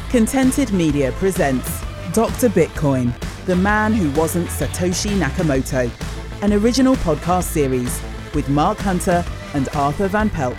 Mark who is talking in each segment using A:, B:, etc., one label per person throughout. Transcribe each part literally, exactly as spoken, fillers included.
A: Contented Media presents Doctor Bitcoin, the man who wasn't Satoshi Nakamoto, an original podcast series with Mark Hunter and Arthur Van Pelt.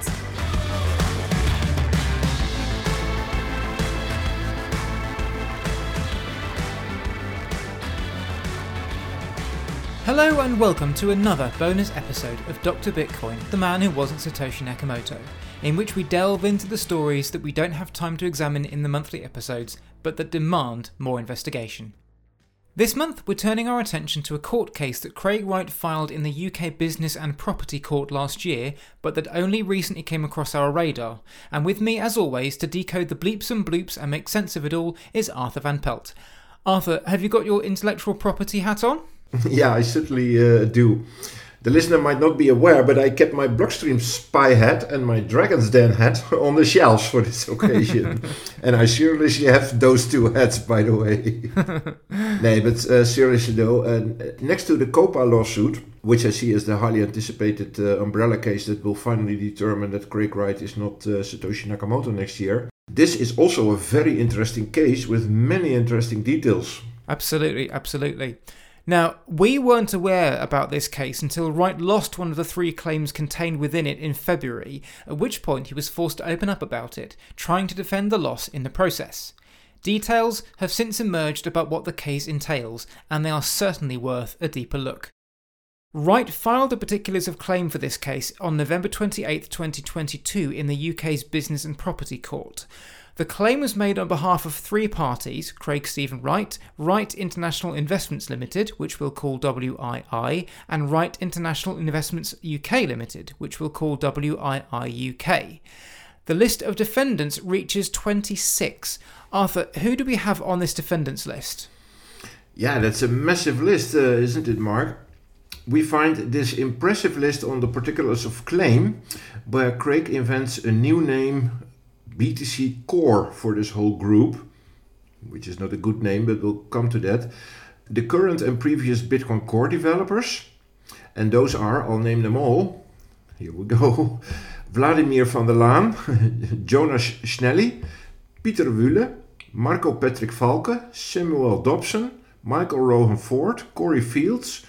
B: Hello and welcome to another bonus episode of Doctor Bitcoin, the man who wasn't Satoshi Nakamoto, in which we delve into the stories that we don't have time to examine in the monthly episodes, but that demand more investigation. This month we're turning our attention to a court case that Craig Wright filed in the U K Business and Property Court last year, but that only recently came across our radar, and with me as always to decode the bleeps and bloops and make sense of it all is Arthur Van Pelt. Arthur, have you got your intellectual property hat on?
C: Yeah, I certainly uh, do. The listener might not be aware, but I kept my Blockstream spy hat and my Dragon's Den hat on the shelves for this occasion. And I seriously have those two hats, by the way. Nee, but uh, seriously though, uh, next to the COPA lawsuit, which I see as the highly anticipated uh, umbrella case that will finally determine that Craig Wright is not uh, Satoshi Nakamoto next year, this is also a very interesting case with many interesting details.
B: Absolutely, absolutely. Now, we weren't aware about this case until Wright lost one of the three claims contained within it in February, at which point he was forced to open up about it, trying to defend the loss in the process. Details have since emerged about what the case entails, and they are certainly worth a deeper look. Wright filed the particulars of claim for this case on November twenty-eighth, twenty twenty-two in the U K's Business and Property Court. The claim was made on behalf of three parties, Craig Stephen Wright, Wright International Investments Limited, which we'll call W I I, and Wright International Investments U K Limited, which we'll call W I I U K. The list of defendants reaches twenty-six. Arthur, who do we have on this defendants list?
C: Yeah, that's a massive list, uh, isn't it, Mark? We find this impressive list on the particulars of claim, where Craig invents a new name, B T C Core, for this whole group, which is not a good name, but we'll come to that. The current and previous Bitcoin Core developers, and those are, I'll name them all, here we go, Vladimir van der Laan, Jonas Schnelly, Pieter Wuille, Marco Patrick Valke, Samuel Dobson, Michael Rohan Ford, Corey Fields,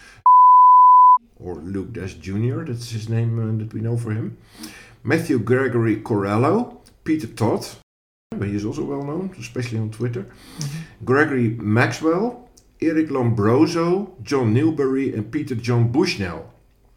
C: or Luke Dash Junior, that's his name uh, that we know for him, Matthew Gregory Corallo, Peter Todd, but he is also well known, especially on Twitter, mm-hmm. Gregory Maxwell, Eric Lombroso, John Newberry, and Peter John Bushnell.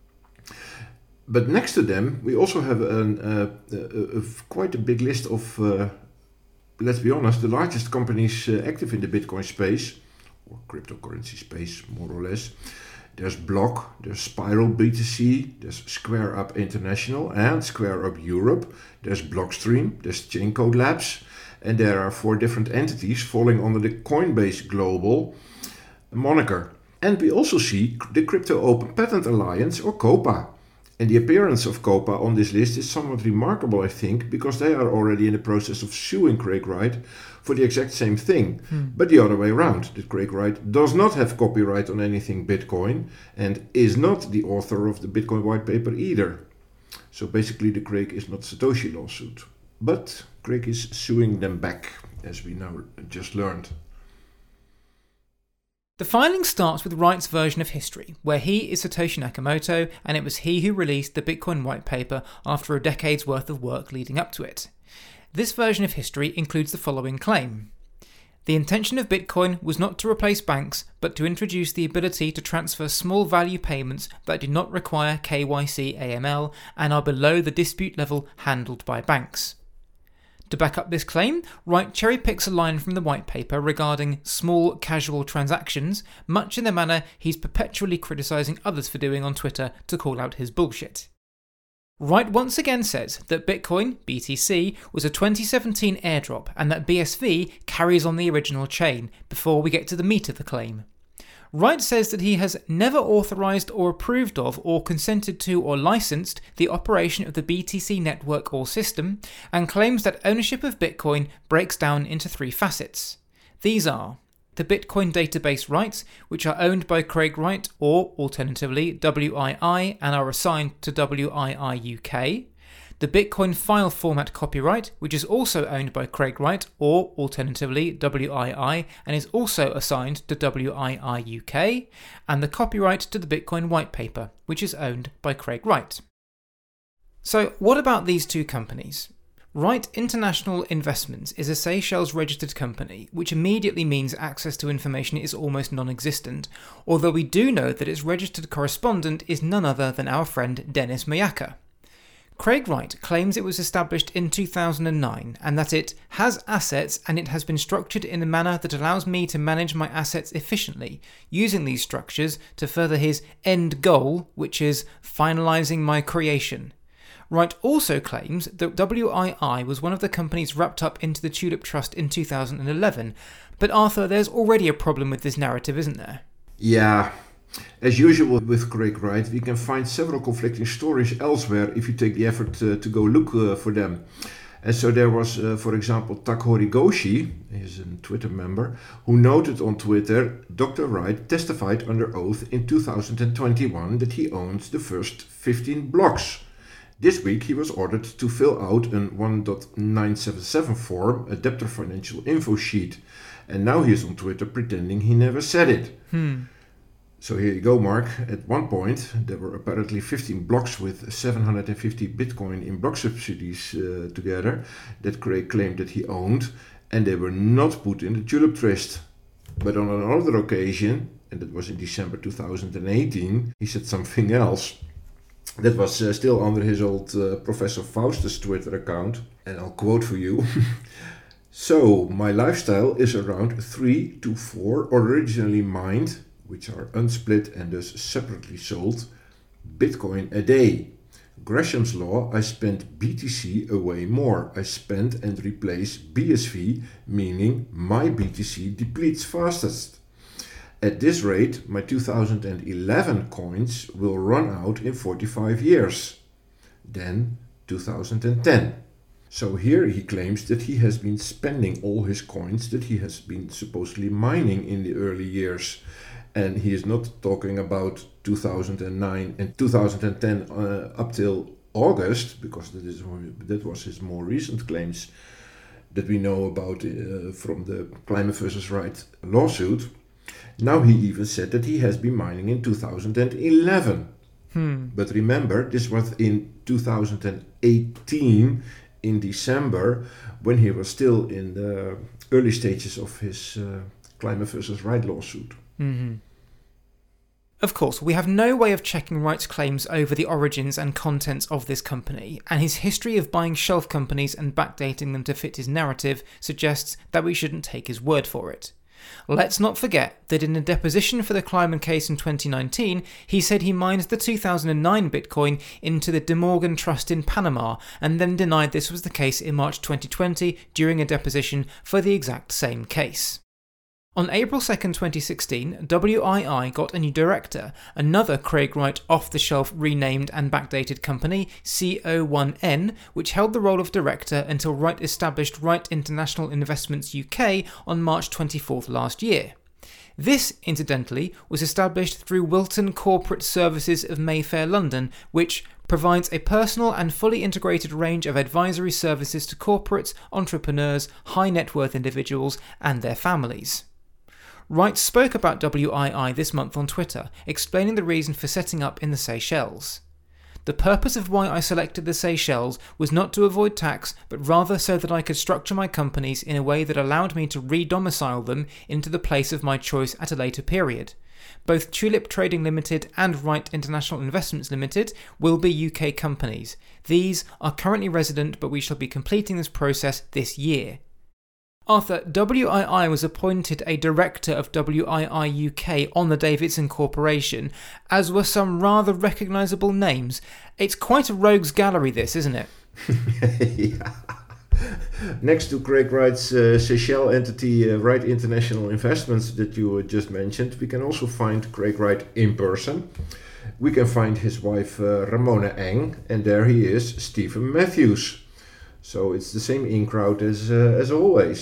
C: But next to them, we also have an, uh, a, a, quite a big list of, uh, let's be honest, the largest companies uh, active in the Bitcoin space, or cryptocurrency space, more or less. There's Block, there's Spiral B T C, there's Square Up International and Square Up Europe, there's Blockstream, there's Chaincode Labs, and there are four different entities falling under the Coinbase Global moniker. And we also see the Crypto Open Patent Alliance, or COPA. And the appearance of COPA on this list is somewhat remarkable, I think, because they are already in the process of suing Craig Wright for the exact same thing. Hmm. But the other way around, that Craig Wright does not have copyright on anything Bitcoin and is not the author of the Bitcoin white paper either. So basically the Craig is not Satoshi lawsuit. But Craig is suing them back, as we now just learned.
B: The filing starts with Wright's version of history, where he is Satoshi Nakamoto, and it was he who released the Bitcoin white paper after a decade's worth of work leading up to it. This version of history includes the following claim. The intention of Bitcoin was not to replace banks, but to introduce the ability to transfer small value payments that do not require K Y C A M L and are below the dispute level handled by banks. To back up this claim, Wright cherry-picks a line from the white paper regarding small casual transactions, much in the manner he's perpetually criticising others for doing on Twitter to call out his bullshit. Wright once again says that Bitcoin, B T C, was a twenty seventeen airdrop and that B S V carries on the original chain, before we get to the meat of the claim. Wright says that he has never authorised or approved of or consented to or licensed the operation of the B T C network or system, and claims that ownership of Bitcoin breaks down into three facets. These are the Bitcoin database rights, which are owned by Craig Wright or, alternatively, W I I and are assigned to W I I U K, the Bitcoin file format copyright, which is also owned by Craig Wright, or alternatively W I I, and is also assigned to W I I U K, and the copyright to the Bitcoin white paper, which is owned by Craig Wright. So what about these two companies? Wright International Investments is a Seychelles registered company, which immediately means access to information is almost non-existent, although we do know that its registered correspondent is none other than our friend Dennis Mayaka. Craig Wright claims it was established in two thousand nine and that it has assets and it has been structured in a manner that allows me to manage my assets efficiently, using these structures to further his end goal, which is finalising my creation. Wright also claims that W I I was one of the companies wrapped up into the Tulip Trust in two thousand eleven, but Arthur, there's already a problem with this narrative, isn't there?
C: Yeah. As usual with Craig Wright, we can find several conflicting stories elsewhere if you take the effort uh, to go look uh, for them. And so there was, uh, for example, Tak Horikoshi, he's a Twitter member, who noted on Twitter, Doctor Wright testified under oath in two thousand twenty-one that he owns the first fifteen blocks. This week he was ordered to fill out an one point nine seven seven form, a debtor financial info sheet. And now he is on Twitter pretending he never said it.
B: Hmm.
C: So here you go, Mark. At one point there were apparently fifteen blocks with seven hundred fifty Bitcoin in block subsidies uh, together that Craig claimed that he owned, and they were not put in the Tulip Trust. But on another occasion, and that was in December two thousand eighteen, he said something else. That was uh, still under his old uh, Professor Faustus Twitter account, and I'll quote for you. So, my lifestyle is around three to four originally mined, which are unsplit and thus separately sold, Bitcoin a day. Gresham's law, I spend B T C away more. I spend and replace B S V, meaning my B T C depletes fastest. At this rate, my two thousand eleven coins will run out in forty-five years. Then two thousand ten. So here he claims that he has been spending all his coins that he has been supposedly mining in the early years. And he is not talking about two thousand nine and two thousand ten uh, up till August, because that is that was his more recent claims that we know about uh, from the Climate versus Wright lawsuit. Now he even said that he has been mining in two thousand eleven.
B: Hmm.
C: But remember, this was in two thousand eighteen, in December, when he was still in the early stages of his uh, Climate versus Wright lawsuit.
B: Mm-hmm. Of course, we have no way of checking Wright's claims over the origins and contents of this company, and his history of buying shelf companies and backdating them to fit his narrative suggests that we shouldn't take his word for it. Let's not forget that in a deposition for the Kleiman case in twenty nineteen, he said he mined the two thousand nine Bitcoin into the De Morgan Trust in Panama, and then denied this was the case in March twenty twenty during a deposition for the exact same case. On April second, twenty sixteen, W I I got a new director, another Craig Wright off-the-shelf renamed and backdated company, C O one N, which held the role of director until Wright established Wright International Investments U K on March twenty-fourth last year. This, incidentally, was established through Wilton Corporate Services of Mayfair, London, which provides a personal and fully integrated range of advisory services to corporates, entrepreneurs, high net worth individuals, and their families. Wright spoke about W I I this month on Twitter, explaining the reason for setting up in the Seychelles. The purpose of why I selected the Seychelles was not to avoid tax, but rather so that I could structure my companies in a way that allowed me to re-domicile them into the place of my choice at a later period. Both Tulip Trading Limited and Wright International Investments Limited will be U K companies. These are currently resident, but we shall be completing this process this year. Arthur, W I I was appointed a director of W I I U K on the Davidson Corporation, as were some rather recognisable names. It's quite a rogues gallery this, isn't it?
C: Yeah. Next to Craig Wright's uh, Seychelles entity, uh, Wright International Investments, that you uh, just mentioned, we can also find Craig Wright in person. We can find his wife uh, Ramona Eng, and there he is, Stephen Matthews. So it's the same in crowd as uh, as always.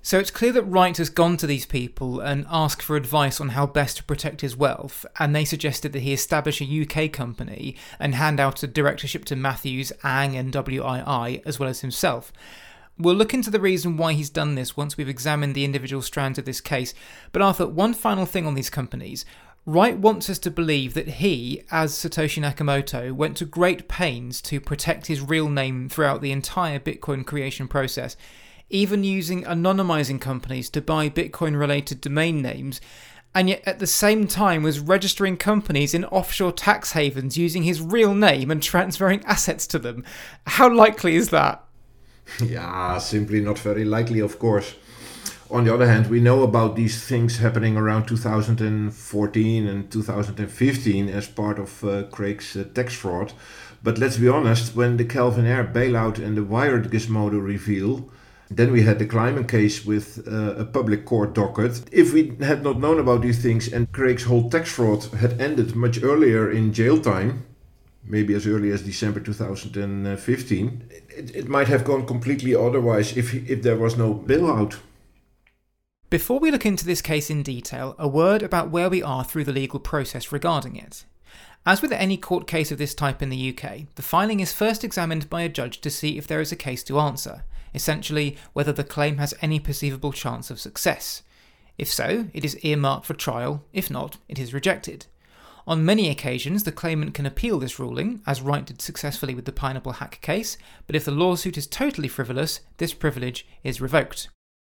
B: So it's clear that Wright has gone to these people and asked for advice on how best to protect his wealth, and they suggested that he establish a U K company and hand out a directorship to Matthews, Ang and W I I, as well as himself. We'll look into the reason why he's done this once we've examined the individual strands of this case, but Arthur, one final thing on these companies. Wright wants us to believe that he, as Satoshi Nakamoto, went to great pains to protect his real name throughout the entire Bitcoin creation process, even using anonymizing companies to buy Bitcoin-related domain names, and yet at the same time was registering companies in offshore tax havens using his real name and transferring assets to them. How likely is that?
C: Yeah, simply not very likely, of course. On the other hand, we know about these things happening around two thousand fourteen and two thousand fifteen as part of uh, Craig's uh, tax fraud. But let's be honest, when the Kelvin Air bailout and the Wired Gizmodo reveal, then we had the Kleiman case with uh, a public court docket. If we had not known about these things and Craig's whole tax fraud had ended much earlier in jail time, maybe as early as December two thousand fifteen, it, it might have gone completely otherwise if, if there was no bailout.
B: Before we look into this case in detail, a word about where we are through the legal process regarding it. As with any court case of this type in the U K, the filing is first examined by a judge to see if there is a case to answer, essentially whether the claim has any perceivable chance of success. If so, it is earmarked for trial; if not, it is rejected. On many occasions, the claimant can appeal this ruling, as Wright did successfully with the Pineapple Hack case, but if the lawsuit is totally frivolous, this privilege is revoked.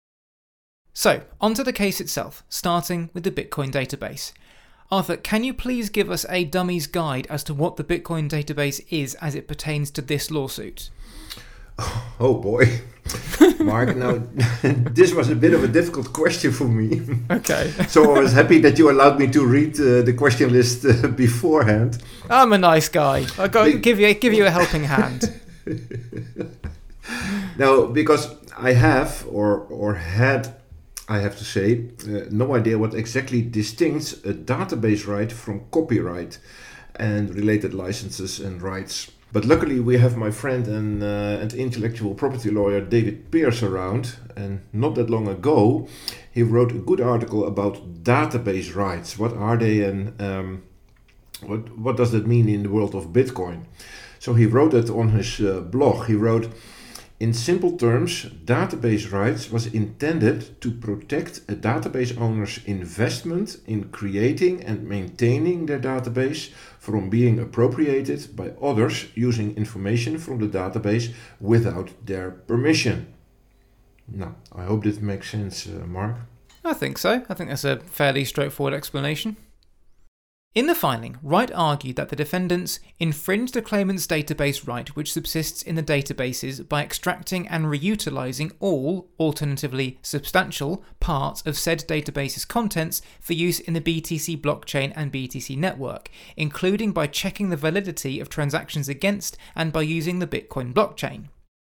B: So, onto the case itself, starting with the Bitcoin database. Arthur, can you please give us a dummy's guide as to what the Bitcoin database is as it pertains to this lawsuit?
C: Oh boy, Mark, now this was a bit of a difficult question for me.
B: Okay.
C: So I was happy that you allowed me to read uh, the question list uh, beforehand.
B: I'm a nice guy. I got to give you give you a helping hand.
C: Now, because I have or or had, I have to say, uh, no idea what exactly distincts a database right from copyright and related licenses and rights. But luckily we have my friend and, uh, and intellectual property lawyer David Pearce around, and not that long ago he wrote a good article about database rights. What are they, and um, what, what does that mean in the world of Bitcoin? So he wrote it on his uh, blog. He wrote, "In simple terms, database rights was intended to protect a database owner's investment in creating and maintaining their database from being appropriated by others using information from the database without their permission." Now, I hope this makes sense, uh, Mark.
B: I think so. I think that's a fairly straightforward explanation. In the filing, Wright argued that the defendants infringed the claimant's database right which subsists in the databases by extracting and reutilising all, alternatively substantial, parts of said database's contents for use in the B T C blockchain and B T C network, including by checking the validity of transactions against and by using the Bitcoin blockchain.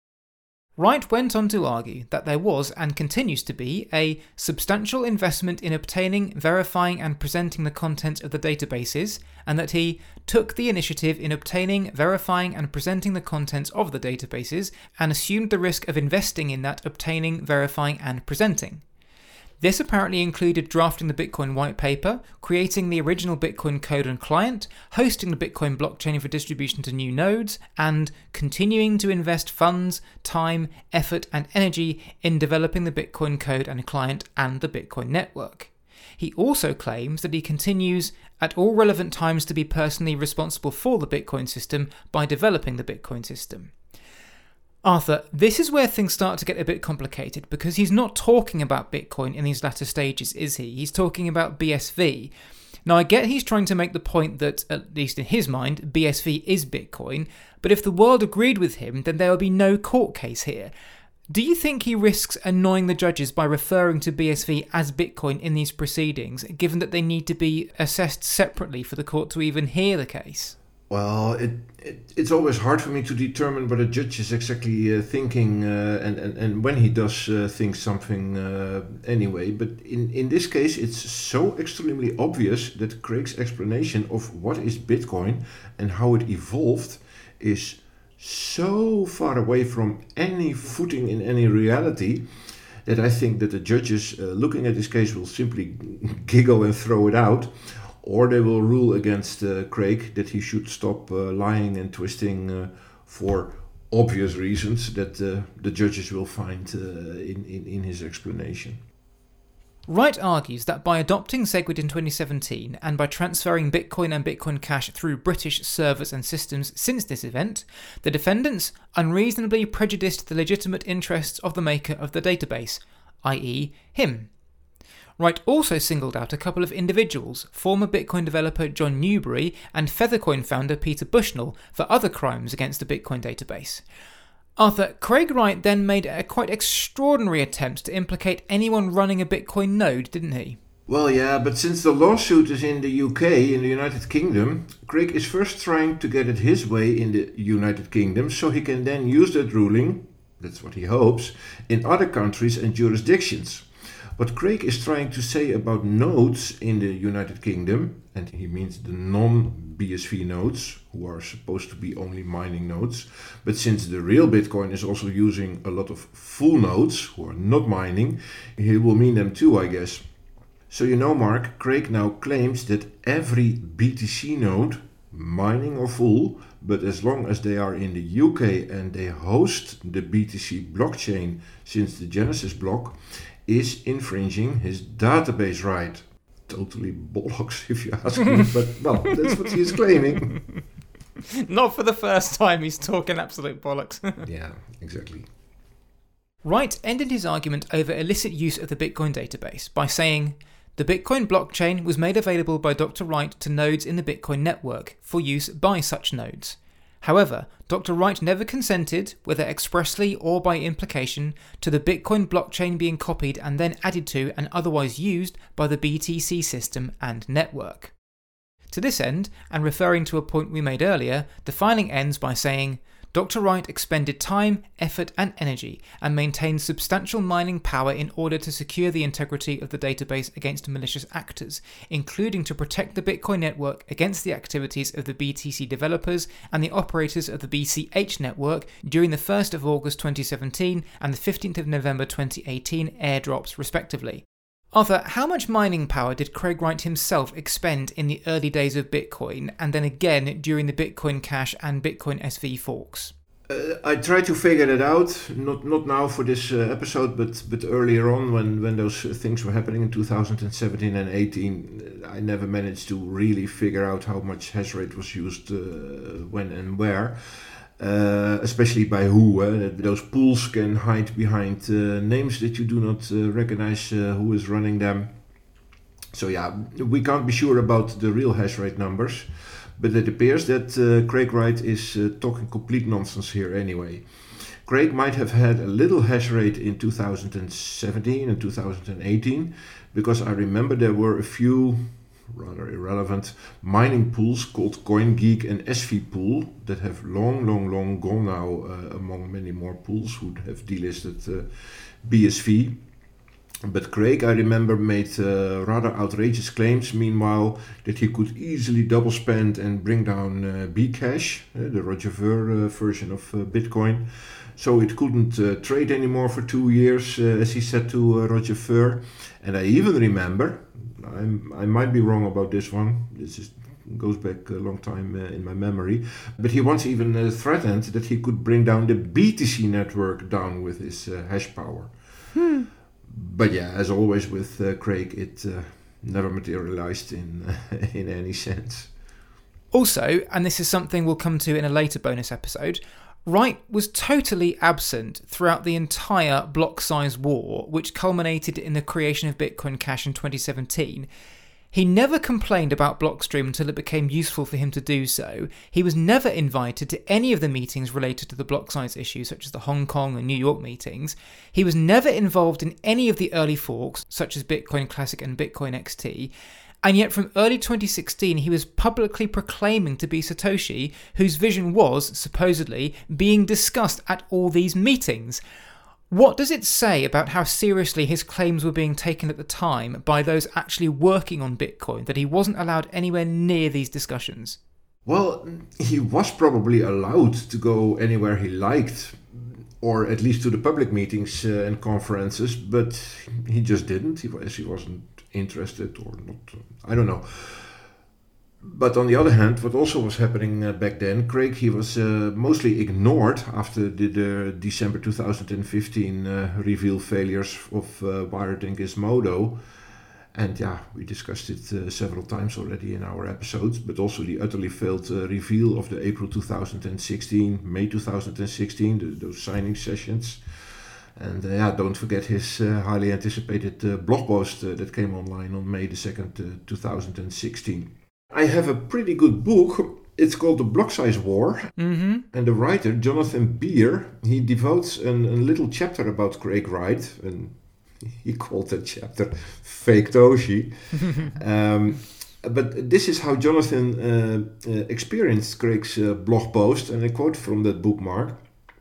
B: Wright went on to argue that there was, and continues to be, a substantial investment in obtaining, verifying and presenting the content of the databases, and that he took the initiative in obtaining, verifying and presenting the contents of the databases, and assumed the risk of investing in that obtaining, verifying and presenting. This apparently included drafting the Bitcoin white paper, creating the original Bitcoin code and client, hosting the Bitcoin blockchain for distribution to new nodes, and continuing to invest funds, time, effort, and energy in developing the Bitcoin code and client and the Bitcoin network. He also claims that he continues at all relevant times to be personally responsible for the Bitcoin system by developing the Bitcoin system. Arthur, this is where things start to get a bit complicated, because he's not talking about Bitcoin in these latter stages, is he? He's talking about B S V. Now, I get he's trying to make the point that, at least in his mind, B S V is Bitcoin, but if the world agreed with him, then there would be no court case here. Do you think he risks annoying the judges by referring to B S V as Bitcoin in these proceedings, given that they need to be assessed separately for the court to even hear the case?
C: Well, it, it it's always hard for me to determine what a judge is exactly uh, thinking uh, and, and, and when he does uh, think something uh, anyway. But in, in this case, it's so extremely obvious that Craig's explanation of what is Bitcoin and how it evolved is so far away from any footing in any reality that I think that the judges uh, looking at this case will simply giggle and throw it out, or they will rule against uh, Craig that he should stop uh, lying and twisting uh, for obvious reasons that uh, the judges will find uh, in, in, in his explanation.
B: Wright argues that by adopting SegWit in twenty seventeen and by transferring Bitcoin and Bitcoin Cash through British servers and systems since this event, the defendants unreasonably prejudiced the legitimate interests of the maker of the database, that is him. Wright also singled out a couple of individuals, former Bitcoin developer John Newberry and Feathercoin founder Peter Bushnell, for other crimes against the Bitcoin database. Arthur, Craig Wright then made a quite extraordinary attempt to implicate anyone running a Bitcoin node, didn't he?
C: Well, yeah, but since the lawsuit is in the U K, in the United Kingdom, Craig is first trying to get it his way in the United Kingdom so he can then use that ruling, that's what he hopes, in other countries and jurisdictions. What Craig is trying to say about nodes in the United Kingdom, and he means the non-B S V nodes, who are supposed to be only mining nodes, but since the real Bitcoin is also using a lot of full nodes, who are not mining, he will mean them too, I guess. So you know, Mark, Craig now claims that every B T C node, mining or full, but as long as they are in the U K and they host the B T C blockchain since the Genesis block, is infringing his database right. Totally bollocks, if you ask me, but well, that's what he is claiming.
B: Not for the first time he's talking absolute bollocks.
C: Yeah, exactly.
B: Wright ended his argument over illicit use of the Bitcoin database by saying, "The Bitcoin blockchain was made available by Doctor Wright to nodes in the Bitcoin network for use by such nodes. However, Doctor Wright never consented, whether expressly or by implication, to the Bitcoin blockchain being copied and then added to and otherwise used by the B T C system and network." To this end, and referring to a point we made earlier, the filing ends by saying, Doctor Wright expended time, effort and energy and maintained substantial mining power in order to secure the integrity of the database against malicious actors, including to protect the Bitcoin network against the activities of the B T C developers and the operators of the B C H network during the first of August twenty seventeen and the fifteenth of November twenty eighteen airdrops respectively. Arthur, how much mining power did Craig Wright himself expend in the early days of Bitcoin and then again during the Bitcoin Cash and Bitcoin S V forks?
C: Uh, I tried to figure that out, not not now for this uh, episode, but but earlier on when, when those things were happening in two thousand seventeen and eighteen, I never managed to really figure out how much hash rate was used uh, when and where. Uh, especially by who. Uh, those pools can hide behind uh, names that you do not uh, recognize uh, who is running them. So yeah, we can't be sure about the real hash rate numbers, but it appears that uh, Craig Wright is uh, talking complete nonsense here anyway. Craig might have had a little hash rate in two thousand seventeen and two thousand eighteen, because I remember there were a few rather irrelevant mining pools called CoinGeek and S V Pool that have long, long, long gone now uh, among many more pools who have delisted uh, B S V. But Craig, I remember, made uh, rather outrageous claims, meanwhile, that he could easily double spend and bring down uh, Bcash, uh, the Roger Ver uh, version of uh, Bitcoin. So it couldn't uh, trade anymore for two years, uh, as he said to uh, Roger Ver. And I even remember, I'm, I might be wrong about this one, this is, goes back a long time uh, in my memory, but he once even uh, threatened that he could bring down the B T C network down with his uh, hash power. Hmm. But yeah, as always with uh, Craig, it uh, never materialized in, uh, in any sense.
B: Also, and this is something we'll come to in a later bonus episode, Wright was totally absent throughout the entire block size war, which culminated in the creation of Bitcoin Cash in twenty seventeen. He never complained about Blockstream until it became useful for him to do so. He was never invited to any of the meetings related to the block size issues, such as the Hong Kong and New York meetings. He was never involved in any of the early forks, such as Bitcoin Classic and Bitcoin X T. And yet from early twenty sixteen, he was publicly proclaiming to be Satoshi, whose vision was, supposedly, being discussed at all these meetings. What does it say about how seriously his claims were being taken at the time by those actually working on Bitcoin, that he wasn't allowed anywhere near these discussions?
C: Well, he was probably allowed to go anywhere he liked. or at least to the public meetings uh, and conferences, but he just didn't. He was, he wasn't interested or not. I don't know. But on the other hand, what also was happening uh, back then, Craig, he was uh, mostly ignored after the, the December two thousand fifteen uh, reveal failures of uh, Wired and Gizmodo. And yeah, we discussed it uh, several times already in our episodes, but also the utterly failed uh, reveal of the April two thousand sixteen, May two thousand sixteen, the, those signing sessions. And uh, yeah, don't forget his uh, highly anticipated uh, blog post uh, that came online on May the second, uh, two thousand sixteen. I have a pretty good book. It's called The Block Size War.
B: Mm-hmm.
C: And the writer, Jonathan Beer, he devotes an, a little chapter about Craig Wright. And he called that chapter Fake Toshi. um, but this is how Jonathan uh, uh, experienced Craig's uh, blog post. And I quote from that bookmark.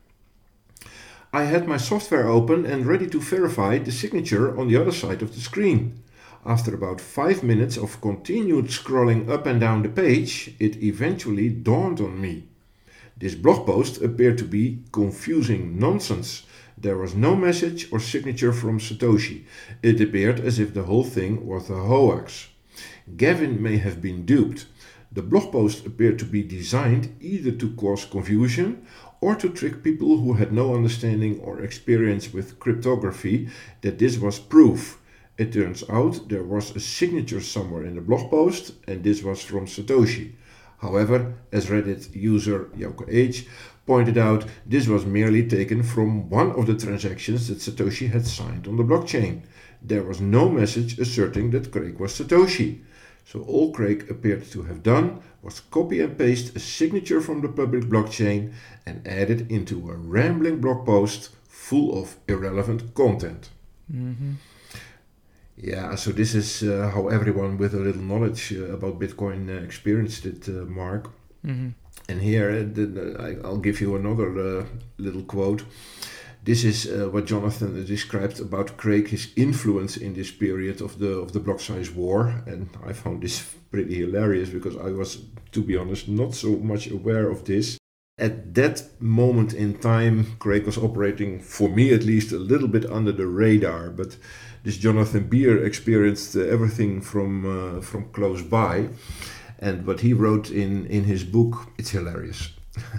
C: I had my software open and ready to verify the signature on the other side of the screen. After about five minutes of continued scrolling up and down the page, it eventually dawned on me. This blog post appeared to be confusing nonsense. There was no message or signature from Satoshi. It appeared as if the whole thing was a hoax. Gavin may have been duped. The blog post appeared to be designed either to cause confusion or to trick people who had no understanding or experience with cryptography that this was proof. It turns out there was a signature somewhere in the blog post, and this was from Satoshi. However, as Reddit user Yoko H pointed out, this was merely taken from one of the transactions that Satoshi had signed on the blockchain. There was no message asserting that Craig was Satoshi. So all Craig appeared to have done was copy and paste a signature from the public blockchain and add it into a rambling blog post full of irrelevant content.
B: Mm-hmm.
C: Yeah, so this is uh, how everyone with a little knowledge uh, about Bitcoin uh, experienced it, uh, Mark.
B: Mm-hmm.
C: And here uh, the, I, I'll give you another uh, little quote. This is uh, what Jonathan described about Craig, his influence in this period of the of the block size war. And I found this pretty hilarious because I was, to be honest, not so much aware of this. At that moment in time, Craig was operating, for me at least, a little bit under the radar. But this Jonathan Beer experienced uh, everything from uh, from close by. And what he wrote in, in his book, it's hilarious.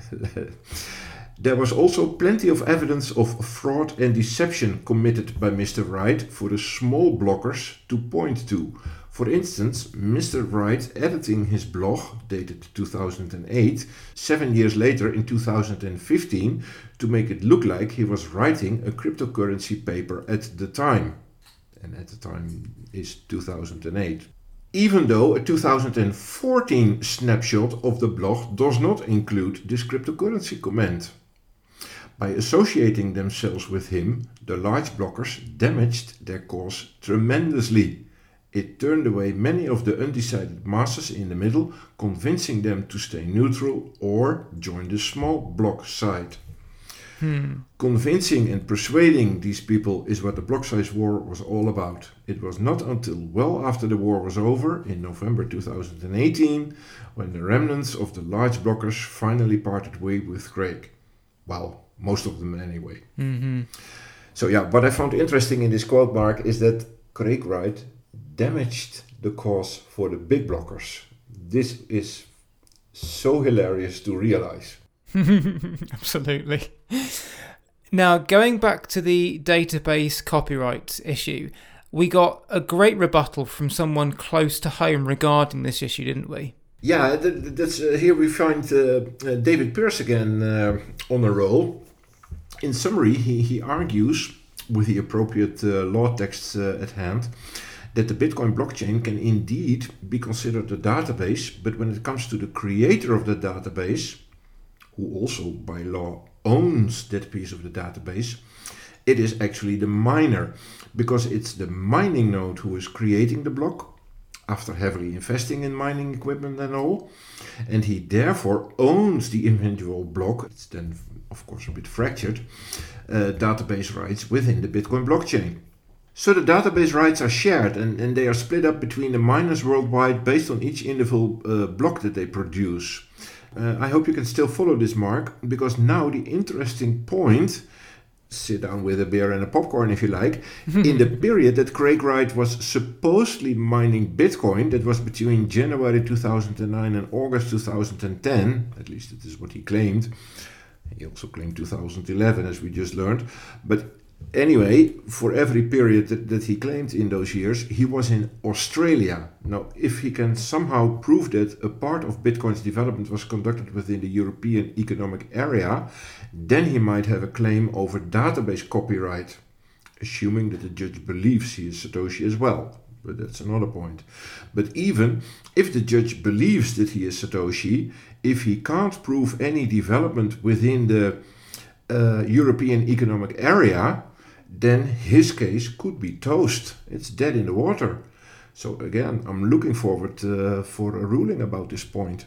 C: There was also plenty of evidence of fraud and deception committed by Mister Wright for the small blockers to point to. For instance, Mister Wright editing his blog, dated two thousand eight, seven years later in two thousand fifteen, to make it look like he was writing a cryptocurrency paper at the time. And at the time is two thousand eight. Even though a two thousand fourteen snapshot of the blog does not include this cryptocurrency comment. By associating themselves with him, the large blockers damaged their cause tremendously. It turned away many of the undecided masses in the middle, convincing them to stay neutral or join the small block side.
B: Hmm.
C: Convincing and persuading these people is what the block size war was all about. It was not until well after the war was over, in November two thousand eighteen, when the remnants of the large blockers finally parted way with Craig. Well, most of them anyway.
B: Mm-hmm.
C: So yeah, what I found interesting in this quote, Mark, is that Craig Wright damaged the cause for the big blockers. This is so hilarious to realize.
B: Absolutely. Now, going back to the database copyright issue, we got a great rebuttal from someone close to home regarding this issue, didn't we?
C: Yeah, that, that's uh, here we find uh, uh, David Pearce again uh, on a roll. In summary, he, he argues, with the appropriate uh, law texts uh, at hand, that the Bitcoin blockchain can indeed be considered a database, but when it comes to the creator of the database, who also by law owns that piece of the database, it is actually the miner, because it's the mining node who is creating the block, after heavily investing in mining equipment and all, and he therefore owns the individual block. It's then, of course, a bit fractured, uh, database rights within the Bitcoin blockchain. So the database rights are shared, and, and they are split up between the miners worldwide based on each individual uh, block that they produce. Uh, I hope you can still follow this, Mark, because now the interesting point sit down with a beer and a popcorn if you like, in the period that Craig Wright was supposedly mining Bitcoin, that was between January two thousand nine and August two thousand ten, at least it is what he claimed. He also claimed two thousand eleven, as we just learned. But anyway, for every period that, that he claimed in those years, he was in Australia. Now, if he can somehow prove that a part of Bitcoin's development was conducted within the European Economic Area, then he might have a claim over database copyright, assuming that the judge believes he is Satoshi as well. But that's another point. But even if the judge believes that he is Satoshi, if he can't prove any development within the uh, European Economic Area, then his case could be toast. It's dead in the water. So again, I'm looking forward uh, for a ruling about this point.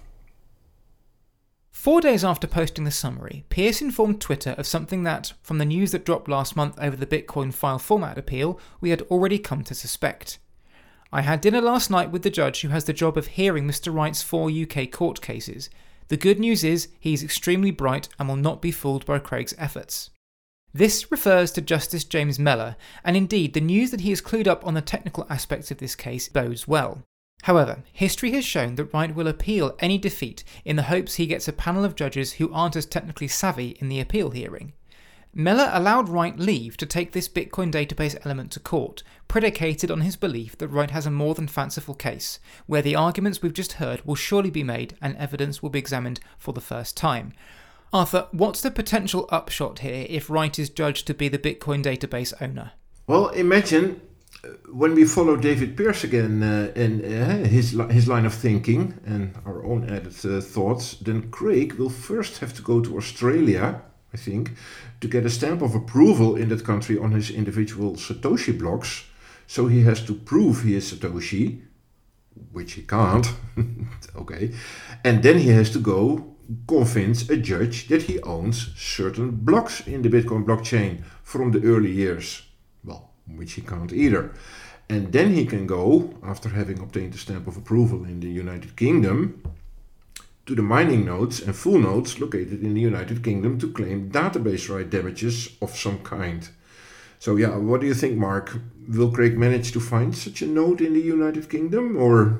B: Four days after posting the summary, Pierce informed Twitter of something that, from the news that dropped last month over the Bitcoin file format appeal, we had already come to suspect. I had dinner last night with the judge who has the job of hearing Mister Wright's four U K court cases. The good news is he is extremely bright and will not be fooled by Craig's efforts. This refers to Justice James Mellor, and indeed the news that he is clued up on the technical aspects of this case bodes well. However, history has shown that Wright will appeal any defeat in the hopes he gets a panel of judges who aren't as technically savvy in the appeal hearing. Mellor allowed Wright leave to take this Bitcoin database element to court, predicated on his belief that Wright has a more than fanciful case, where the arguments we've just heard will surely be made and evidence will be examined for the first time. Arthur, what's the potential upshot here if Wright is judged to be the Bitcoin database owner?
C: Well, imagine when we follow David Pierce again uh, and uh, his, his line of thinking and our own added uh, thoughts, then Craig will first have to go to Australia, I think, to get a stamp of approval in that country on his individual Satoshi blocks. So he has to prove he is Satoshi, which he can't. Okay. And then he has to go convince a judge that he owns certain blocks in the Bitcoin blockchain from the early years. Well, which he can't either. And then he can go, after having obtained the stamp of approval in the United Kingdom, to the mining nodes and full nodes located in the United Kingdom to claim database right damages of some kind. So yeah, what do you think, Mark? Will Craig manage to find such a node in the United Kingdom? Or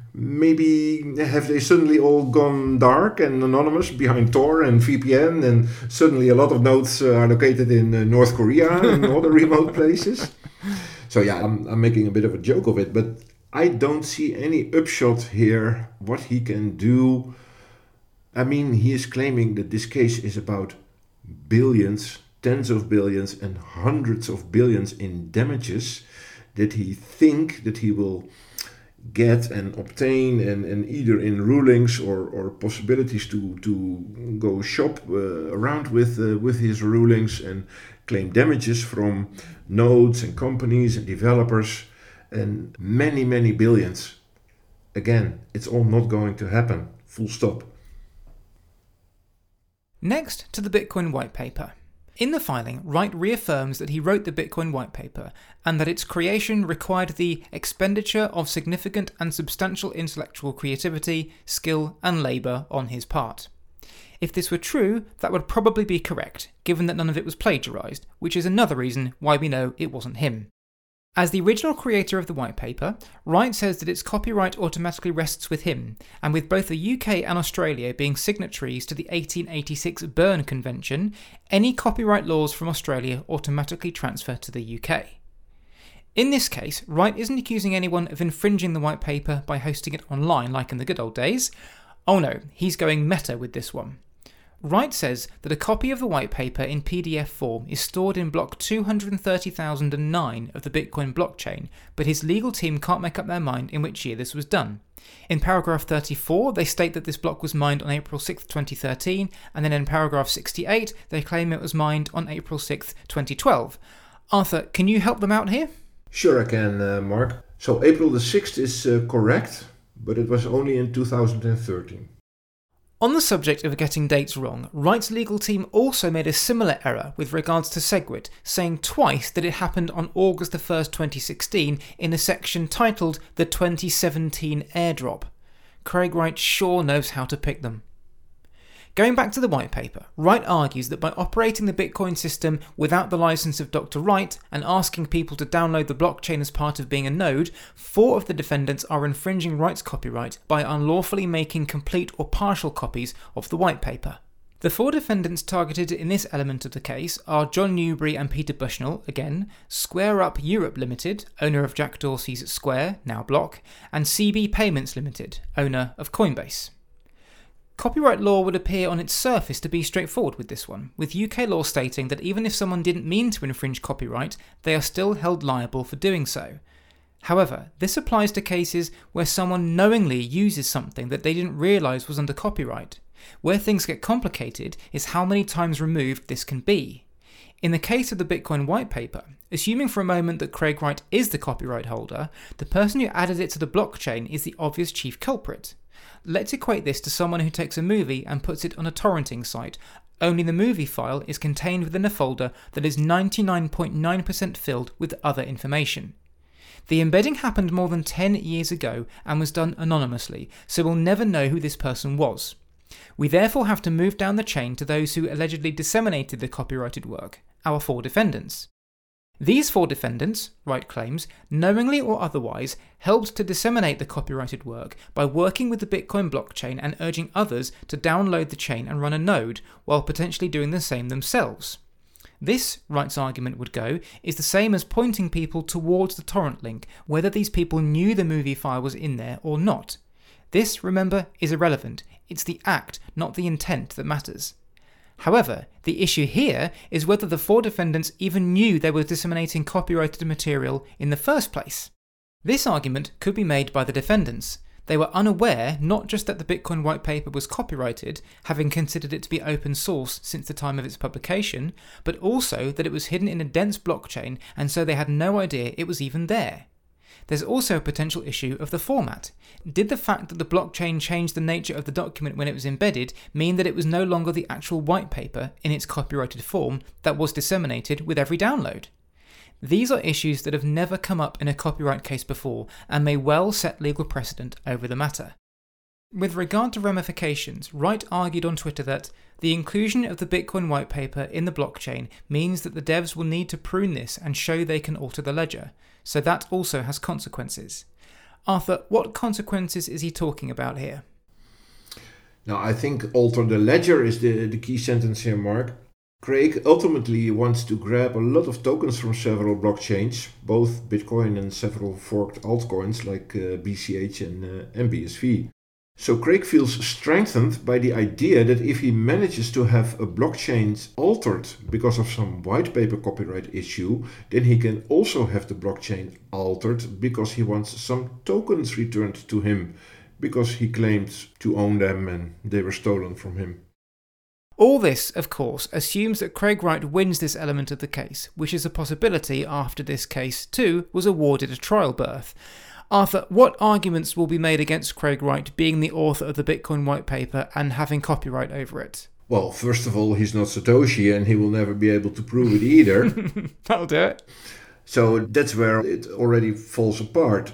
C: maybe have they suddenly all gone dark and anonymous behind Tor and V P N, and suddenly a lot of nodes uh, are located in uh, North Korea and other remote places? So yeah, I'm, I'm making a bit of a joke of it, but I don't see any upshot here what he can do. I mean, he is claiming that this case is about billions, tens of billions and hundreds of billions in damages that he think that he will get and obtain, and, and either in rulings or, or possibilities to, to go shop uh, around with, uh, with his rulings and claim damages from nodes and companies and developers and many, many billions. Again, it's all not going to happen. Full stop.
B: Next to the Bitcoin white paper. In the filing, Wright reaffirms that he wrote the Bitcoin white paper and that its creation required the expenditure of significant and substantial intellectual creativity, skill, and labour on his part. If this were true, that would probably be correct, given that none of it was plagiarised, which is another reason why we know it wasn't him. As the original creator of the white paper, Wright says that its copyright automatically rests with him, and with both the U K and Australia being signatories to the eighteen eighty-six Berne Convention, any copyright laws from Australia automatically transfer to the U K. In this case, Wright isn't accusing anyone of infringing the white paper by hosting it online like in the good old days. Oh no, he's going meta with this one. Wright says that a copy of the white paper in P D F form is stored in block two hundred thirty thousand nine of the Bitcoin blockchain, but his legal team can't make up their mind in which year this was done. In paragraph thirty-four, they state that this block was mined on April sixth, twenty thirteen, and then in paragraph sixty-eight, they claim it was mined on April sixth, twenty twelve. Arthur, can you help them out here?
C: Sure I can, uh, Mark. So April the sixth is uh, correct, but it was only in two thousand thirteen.
B: On the subject of getting dates wrong, Wright's legal team also made a similar error with regards to SegWit, saying twice that it happened on August the first, twenty sixteen in a section titled The twenty seventeen Airdrop. Craig Wright sure knows how to pick them. Going back to the white paper, Wright argues that by operating the Bitcoin system without the license of Doctor Wright and asking people to download the blockchain as part of being a node, four of the defendants are infringing Wright's copyright by unlawfully making complete or partial copies of the white paper. The four defendants targeted in this element of the case are John Newbery and Peter Bushnell, again, Square Up Europe Limited, owner of Jack Dorsey's Square, now Block, and C B Payments Limited, owner of Coinbase. Copyright law would appear on its surface to be straightforward with this one, with U K law stating that even if someone didn't mean to infringe copyright, they are still held liable for doing so. However, this applies to cases where someone knowingly uses something that they didn't realise was under copyright. Where things get complicated is how many times removed this can be. In the case of the Bitcoin white paper, assuming for a moment that Craig Wright is the copyright holder, the person who added it to the blockchain is the obvious chief culprit. Let's equate this to someone who takes a movie and puts it on a torrenting site, only the movie file is contained within a folder that is ninety-nine point nine percent filled with other information. The embedding happened more than ten years ago and was done anonymously, so we'll never know who this person was. We therefore have to move down the chain to those who allegedly disseminated the copyrighted work, our four defendants. These four defendants, Wright claims, knowingly or otherwise, helped to disseminate the copyrighted work by working with the Bitcoin blockchain and urging others to download the chain and run a node, while potentially doing the same themselves. This, Wright's argument would go, is the same as pointing people towards the torrent link, whether these people knew the movie file was in there or not. This, remember, is irrelevant. It's the act, not the intent, that matters. However, the issue here is whether the four defendants even knew they were disseminating copyrighted material in the first place. This argument could be made by the defendants. They were unaware not just that the Bitcoin white paper was copyrighted, having considered it to be open source since the time of its publication, but also that it was hidden in a dense blockchain and so they had no idea it was even there. There's also a potential issue of the format. Did the fact that the blockchain changed the nature of the document when it was embedded mean that it was no longer the actual white paper in its copyrighted form that was disseminated with every download? These are issues that have never come up in a copyright case before and may well set legal precedent over the matter. With regard to ramifications, Wright argued on Twitter that the inclusion of the Bitcoin white paper in the blockchain means that the devs will need to prune this and show they can alter the ledger, so that also has consequences. Arthur, what consequences is he talking about here?
C: Now, I think alter the ledger is the, the key sentence here, Mark. Craig ultimately wants to grab a lot of tokens from several blockchains, both Bitcoin and several forked altcoins like uh, B C H and uh, M B S V. So Craig feels strengthened by the idea that if he manages to have a blockchain altered because of some white paper copyright issue, then he can also have the blockchain altered because he wants some tokens returned to him, because he claims to own them and they were stolen from him.
B: All this, of course, assumes that Craig Wright wins this element of the case, which is a possibility after this case, too, was awarded a trial berth. Arthur, what arguments will be made against Craig Wright being the author of the Bitcoin white paper and having copyright over it?
C: Well, first of all, he's not Satoshi and he will never be able to prove it either.
B: That'll do it.
C: So that's where it already falls apart.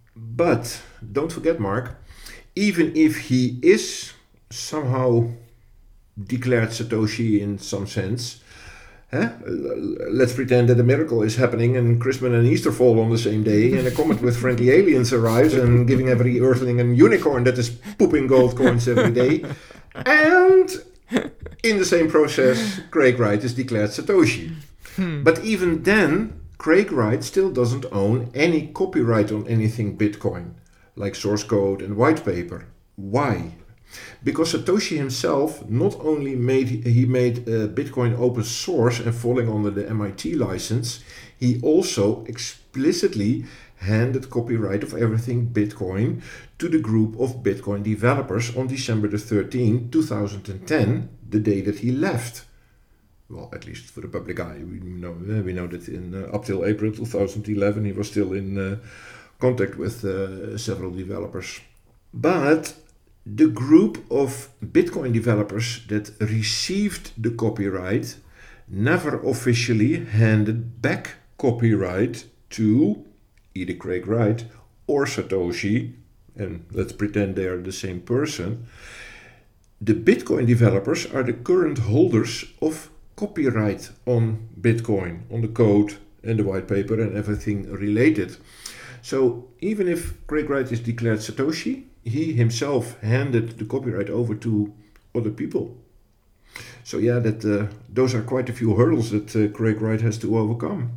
C: But don't forget, Mark, even if he is somehow declared Satoshi in some sense, Huh? Let's pretend that a miracle is happening and Christmas and Easter fall on the same day and a comet with friendly aliens arrives and giving every earthling a unicorn that is pooping gold coins every day. And in the same process, Craig Wright is declared Satoshi. Hmm. But even then, Craig Wright still doesn't own any copyright on anything Bitcoin, like source code and white paper. Why? Because Satoshi himself not only made he made uh, Bitcoin open source and falling under the M I T license, he also explicitly handed copyright of everything Bitcoin to the group of Bitcoin developers on December the thirteenth, two thousand ten, the day that he left. Well, at least for the public eye. We know we know that in uh, up till April two thousand eleven he was still in uh, contact with uh, several developers. But the group of Bitcoin developers that received the copyright never officially handed back copyright to either Craig Wright or Satoshi, and let's pretend they are the same person. The Bitcoin developers are the current holders of copyright on Bitcoin, on the code and the white paper and everything related. So even if Craig Wright is declared Satoshi, he himself handed the copyright over to other people. So yeah, that uh, those are quite a few hurdles that uh, Craig Wright has to overcome.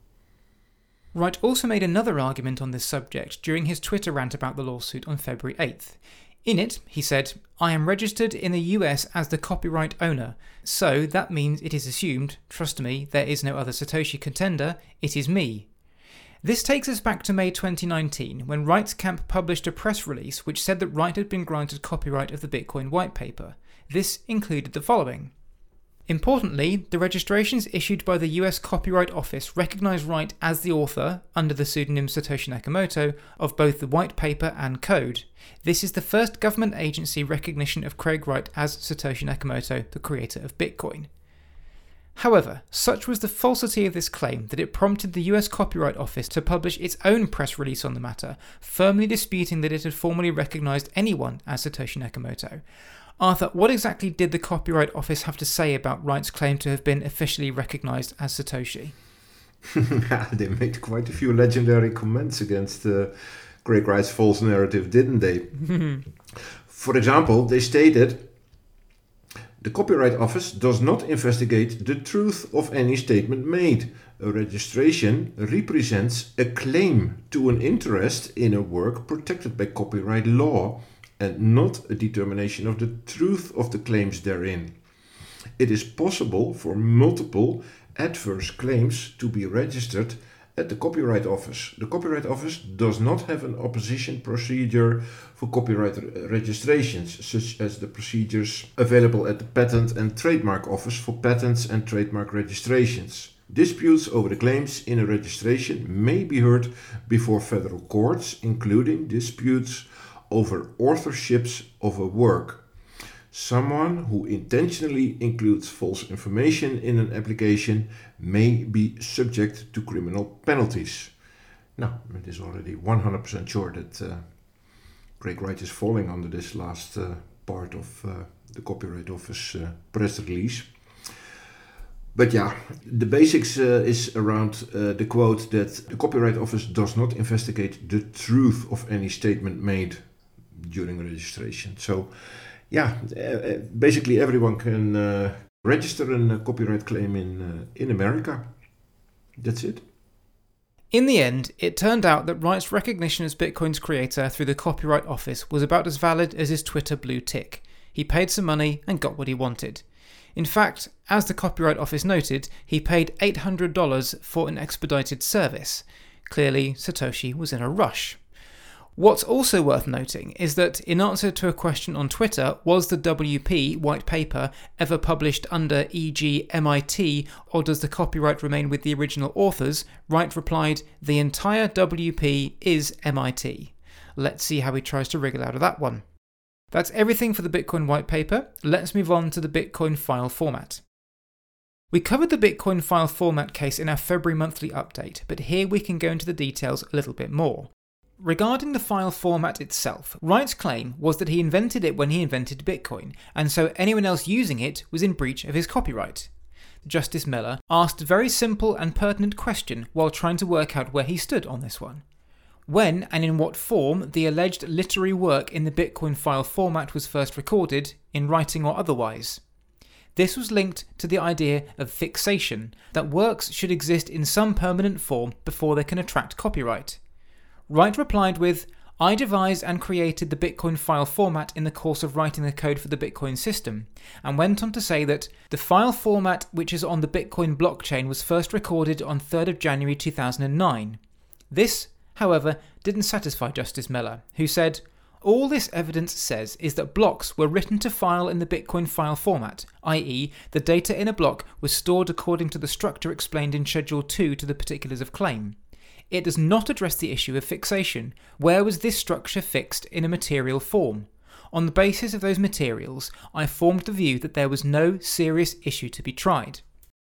B: Wright also made another argument on this subject during his Twitter rant about the lawsuit on February eighth. In it, he said, "I am registered in the U S as the copyright owner, so that means it is assumed, trust me, there is no other Satoshi contender, it is me." This takes us back to May twenty nineteen, when Wright's camp published a press release which said that Wright had been granted copyright of the Bitcoin white paper. This included the following. Importantly, the registrations issued by the U S Copyright Office recognise Wright as the author, under the pseudonym Satoshi Nakamoto, of both the white paper and code. This is the first government agency recognition of Craig Wright as Satoshi Nakamoto, the creator of Bitcoin. However, such was the falsity of this claim that it prompted the U S Copyright Office to publish its own press release on the matter, firmly disputing that it had formally recognised anyone as Satoshi Nakamoto. Arthur, what exactly did the Copyright Office have to say about Wright's claim to have been officially recognised as Satoshi?
C: They made quite a few legendary comments against uh, Craig Wright's false narrative, didn't they? For example, they stated, "The Copyright Office does not investigate the truth of any statement made. A registration represents a claim to an interest in a work protected by copyright law, and not a determination of the truth of the claims therein. It is possible for multiple adverse claims to be registered at the Copyright Office. The Copyright Office does not have an opposition procedure for copyright registrations, such as the procedures available at the Patent and Trademark Office for patents and trademark registrations. Disputes over the claims in a registration may be heard before federal courts, including disputes over authorships of a work. Someone who intentionally includes false information in an application may be subject to criminal penalties." Now, it is already one hundred percent sure that uh, Craig Wright is falling under this last uh, part of uh, the Copyright Office uh, press release. But yeah, the basics uh, is around uh, the quote that the Copyright Office does not investigate the truth of any statement made during registration. So yeah, uh, basically everyone can uh, register a uh, copyright claim in uh, in America. That's it.
B: In the end, it turned out that Wright's recognition as Bitcoin's creator through the Copyright Office was about as valid as his Twitter blue tick. He paid some money and got what he wanted. In fact, as the Copyright Office noted, he paid eight hundred dollars for an expedited service. Clearly, Satoshi was in a rush. What's also worth noting is that, in answer to a question on Twitter, was the W P white paper ever published under for example M I T, or does the copyright remain with the original authors, Wright replied, "The entire W P is M I T. Let's see how he tries to wriggle out of that one. That's everything for the Bitcoin white paper. Let's move on to the Bitcoin file format. We covered the Bitcoin file format case in our February monthly update, but here we can go into the details a little bit more. Regarding the file format itself, Wright's claim was that he invented it when he invented Bitcoin, and so anyone else using it was in breach of his copyright. Justice Miller asked a very simple and pertinent question while trying to work out where he stood on this one. When and in what form the alleged literary work in the Bitcoin file format was first recorded, in writing or otherwise. This was linked to the idea of fixation, that works should exist in some permanent form before they can attract copyright. Wright replied with, "I devised and created the Bitcoin file format in the course of writing the code for the Bitcoin system," and went on to say that the file format which is on the Bitcoin blockchain was first recorded on third of January two thousand nine. This, however, didn't satisfy Justice Miller, who said, "All this evidence says is that blocks were written to file in the Bitcoin file format, that is, the data in a block was stored according to the structure explained in Schedule two to the particulars of claim. It does not address the issue of fixation. Where was this structure fixed in a material form? On the basis of those materials, I formed the view that there was no serious issue to be tried."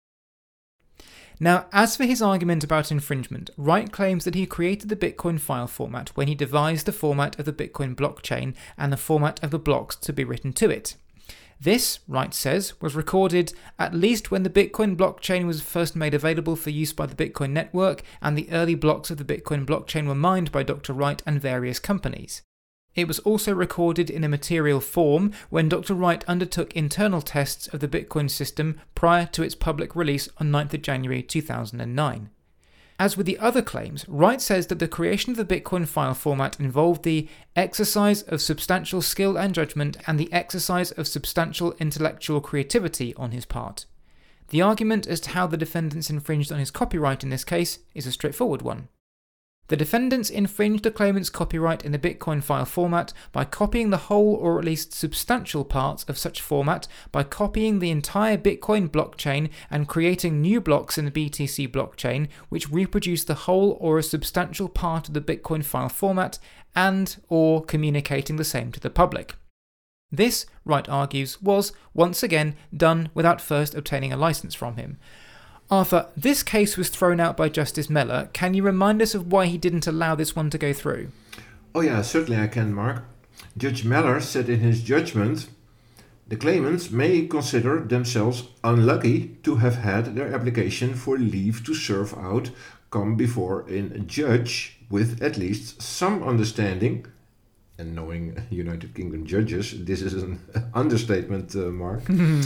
B: Now, as for his argument about infringement, Wright claims that he created the Bitcoin file format when he devised the format of the Bitcoin blockchain and the format of the blocks to be written to it. This, Wright says, was recorded at least when the Bitcoin blockchain was first made available for use by the Bitcoin network and the early blocks of the Bitcoin blockchain were mined by Doctor Wright and various companies. It was also recorded in a material form when Doctor Wright undertook internal tests of the Bitcoin system prior to its public release on ninth of January two thousand nine. As with the other claims, Wright says that the creation of the Bitcoin file format involved the exercise of substantial skill and judgment and the exercise of substantial intellectual creativity on his part. The argument as to how the defendants infringed on his copyright in this case is a straightforward one. The defendants infringed the claimant's copyright in the Bitcoin file format by copying the whole or at least substantial parts of such format by copying the entire Bitcoin blockchain and creating new blocks in the B T C blockchain which reproduce the whole or a substantial part of the Bitcoin file format and or communicating the same to the public. This, Wright argues, was, once again, done without first obtaining a license from him. Arthur, this case was thrown out by Justice Mellor. Can you remind us of why he didn't allow this one to go through?
C: Oh yeah, certainly I can, Mark. Judge Mellor said in his judgment, the claimants may consider themselves unlucky to have had their application for leave to serve out come before a judge with at least some understanding, and knowing United Kingdom judges, this is an understatement, uh, Mark,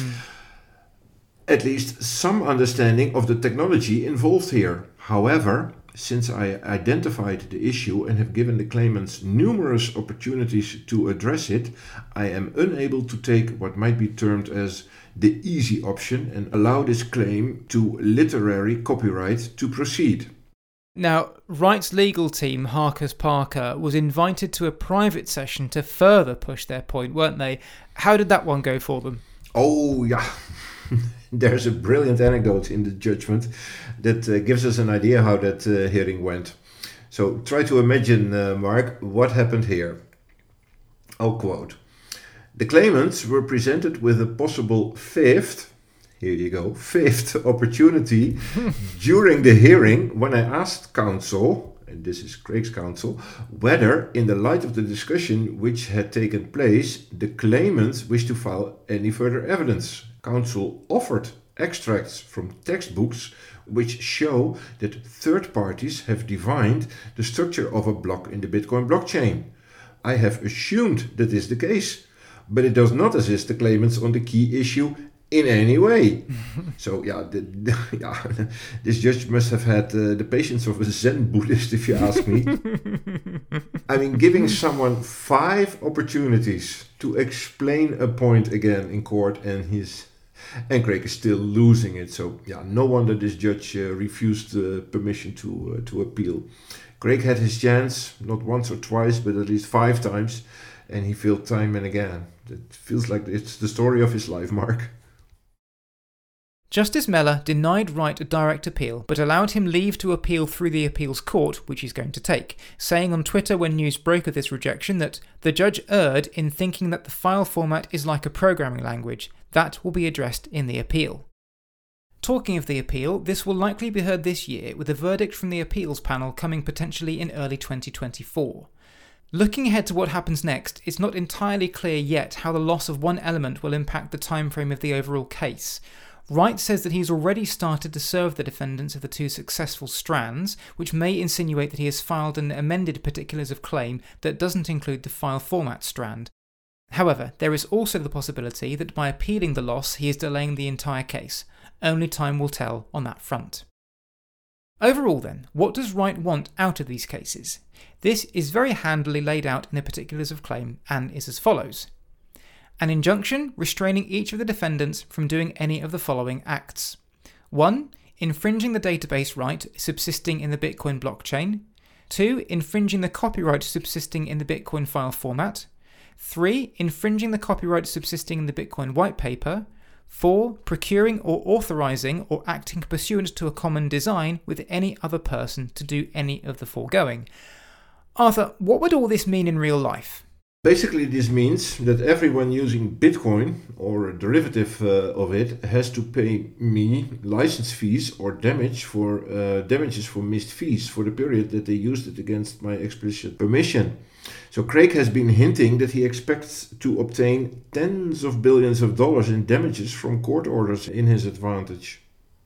C: at least some understanding of the technology involved here. However, since I identified the issue and have given the claimants numerous opportunities to address it, I am unable to take what might be termed as the easy option and allow this claim to literary copyright to proceed.
B: Now, Wright's legal team, Harkers Parker, was invited to a private session to further push their point, weren't they? How did that one go for them?
C: Oh, yeah. There's a brilliant anecdote in the judgment that uh, gives us an idea how that uh, hearing went. So try to imagine, uh, Mark, what happened here. I'll quote. The claimants were presented with a possible fifth, here you go, fifth opportunity during the hearing when I asked counsel, and this is Craig's counsel, whether, in the light of the discussion which had taken place, the claimants wished to file any further evidence. Counsel offered extracts from textbooks which show that third parties have divined the structure of a block in the Bitcoin blockchain. I have assumed that is the case, but it does not assist the claimants on the key issue in any way. So yeah, the, the, yeah, this judge must have had uh, the patience of a Zen Buddhist, if you ask me. I mean, giving someone five opportunities to explain a point again in court, and his and Craig is still losing it. So yeah, no wonder this judge uh, refused uh, permission to uh, to appeal. Craig had his chance, not once or twice, but at least five times, and he failed time and again. It feels like it's the story of his life, Mark.
B: Justice Mellor denied Wright a direct appeal, but allowed him leave to appeal through the appeals court, which he's going to take, saying on Twitter when news broke of this rejection that the judge erred in thinking that the file format is like a programming language. That will be addressed in the appeal. Talking of the appeal, this will likely be heard this year, with a verdict from the appeals panel coming potentially in early twenty twenty-four. Looking ahead to what happens next, it's not entirely clear yet how the loss of one element will impact the timeframe of the overall case. Wright says that he's already started to serve the defendants of the two successful strands, which may insinuate that he has filed an amended particulars of claim that doesn't include the file format strand. However, there is also the possibility that by appealing the loss he is delaying the entire case. Only time will tell on that front. Overall then, what does Wright want out of these cases? This is very handily laid out in the particulars of claim and is as follows. An injunction restraining each of the defendants from doing any of the following acts. one. Infringing the database right subsisting in the Bitcoin blockchain. two. Infringing the copyright subsisting in the Bitcoin file format. three. Infringing the copyright subsisting in the Bitcoin white paper. four. Procuring or authorizing or acting pursuant to a common design with any other person to do any of the foregoing. Arthur, what would all this mean in real life?
C: Basically, this means that everyone using Bitcoin or a derivative uh, of it has to pay me license fees or damage for uh, damages for missed fees for the period that they used it against my explicit permission. So Craig has been hinting that he expects to obtain tens of billions of dollars in damages from court orders in his advantage.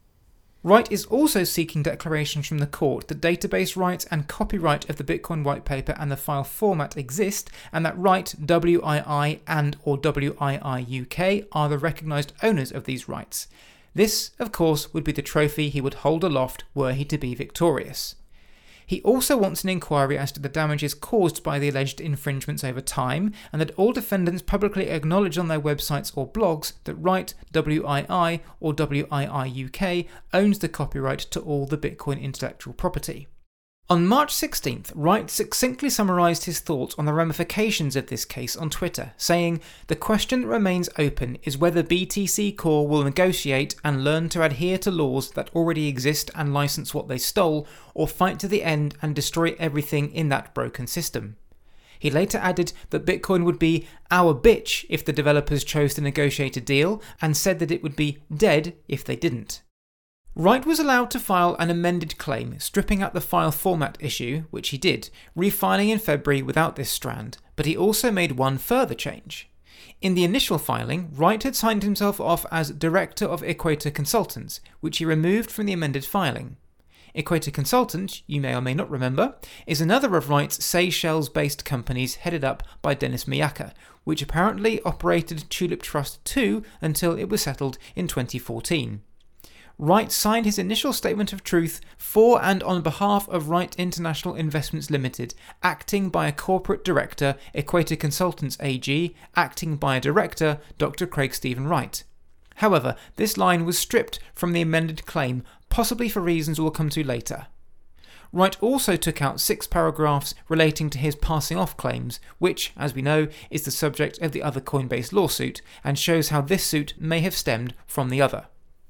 B: Wright is also seeking declarations from the court that database rights and copyright of the Bitcoin white paper and the file format exist, and that Wright, W I I and or W I I U K are the recognised owners of these rights. This, of course, would be the trophy he would hold aloft were he to be victorious. He also wants an inquiry as to the damages caused by the alleged infringements over time, and that all defendants publicly acknowledge on their websites or blogs that Wright, W I I or W I I U K owns the copyright to all the Bitcoin intellectual property. On March sixteenth, Wright succinctly summarised his thoughts on the ramifications of this case on Twitter, saying, "The question that remains open is whether B T C Core will negotiate and learn to adhere to laws that already exist and license what they stole, or fight to the end and destroy everything in that broken system." He later added that Bitcoin would be our bitch if the developers chose to negotiate a deal, and said that it would be dead if they didn't. Wright was allowed to file an amended claim, stripping out the file format issue, which he did, refiling in February without this strand, but he also made one further change. In the initial filing, Wright had signed himself off as Director of Equator Consultants, which he removed from the amended filing. Equator Consultant, you may or may not remember, is another of Wright's Seychelles-based companies headed up by Dennis Miyaka, which apparently operated Tulip Trust two until it was settled in twenty fourteen. Wright signed his initial statement of truth for and on behalf of Wright International Investments Limited, acting by a corporate director, Equator Consultants A G, acting by a director, Doctor Craig Stephen Wright. However, this line was stripped from the amended claim, possibly for reasons we'll come to later. Wright also took out six paragraphs relating to his passing off claims, which, as we know, is the subject of the other Coinbase lawsuit, and shows how this suit may have stemmed from the other.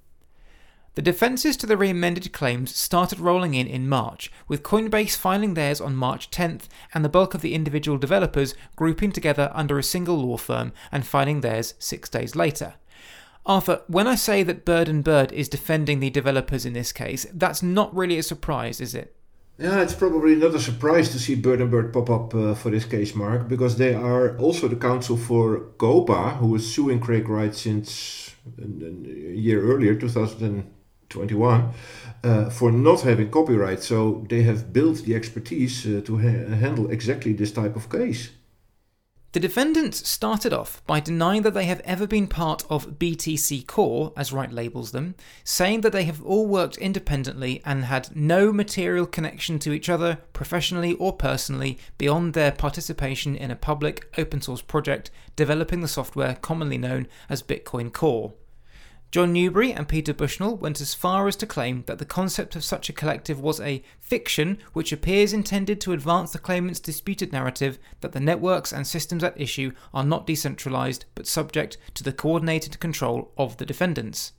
B: The defences to the re-amended claims started rolling in in March, with Coinbase filing theirs on March tenth and the bulk of the individual developers grouping together under a single law firm and filing theirs six days later. Arthur, when I say that Bird and Bird is defending the developers in this case, that's not really a surprise, is it?
C: Yeah, it's probably not a surprise to see Bird and Bird pop up uh, for this case, Mark, because they are also the counsel for Copa, who was suing Craig Wright since a year earlier, two thousand twenty-one, uh, for not having copyright. So they have built the expertise uh, to ha- handle exactly this type of case.
B: The defendants started off by denying that they have ever been part of B T C Core, as Wright labels them, saying that they have all worked independently and had no material connection to each other, professionally or personally, beyond their participation in a public open source project developing the software commonly known as Bitcoin Core. John Newbery and Peter Bushnell went as far as to claim that the concept of such a collective was a fiction which appears intended to advance the claimant's disputed narrative that the networks and systems at issue are not decentralized but subject to the coordinated control of the defendants.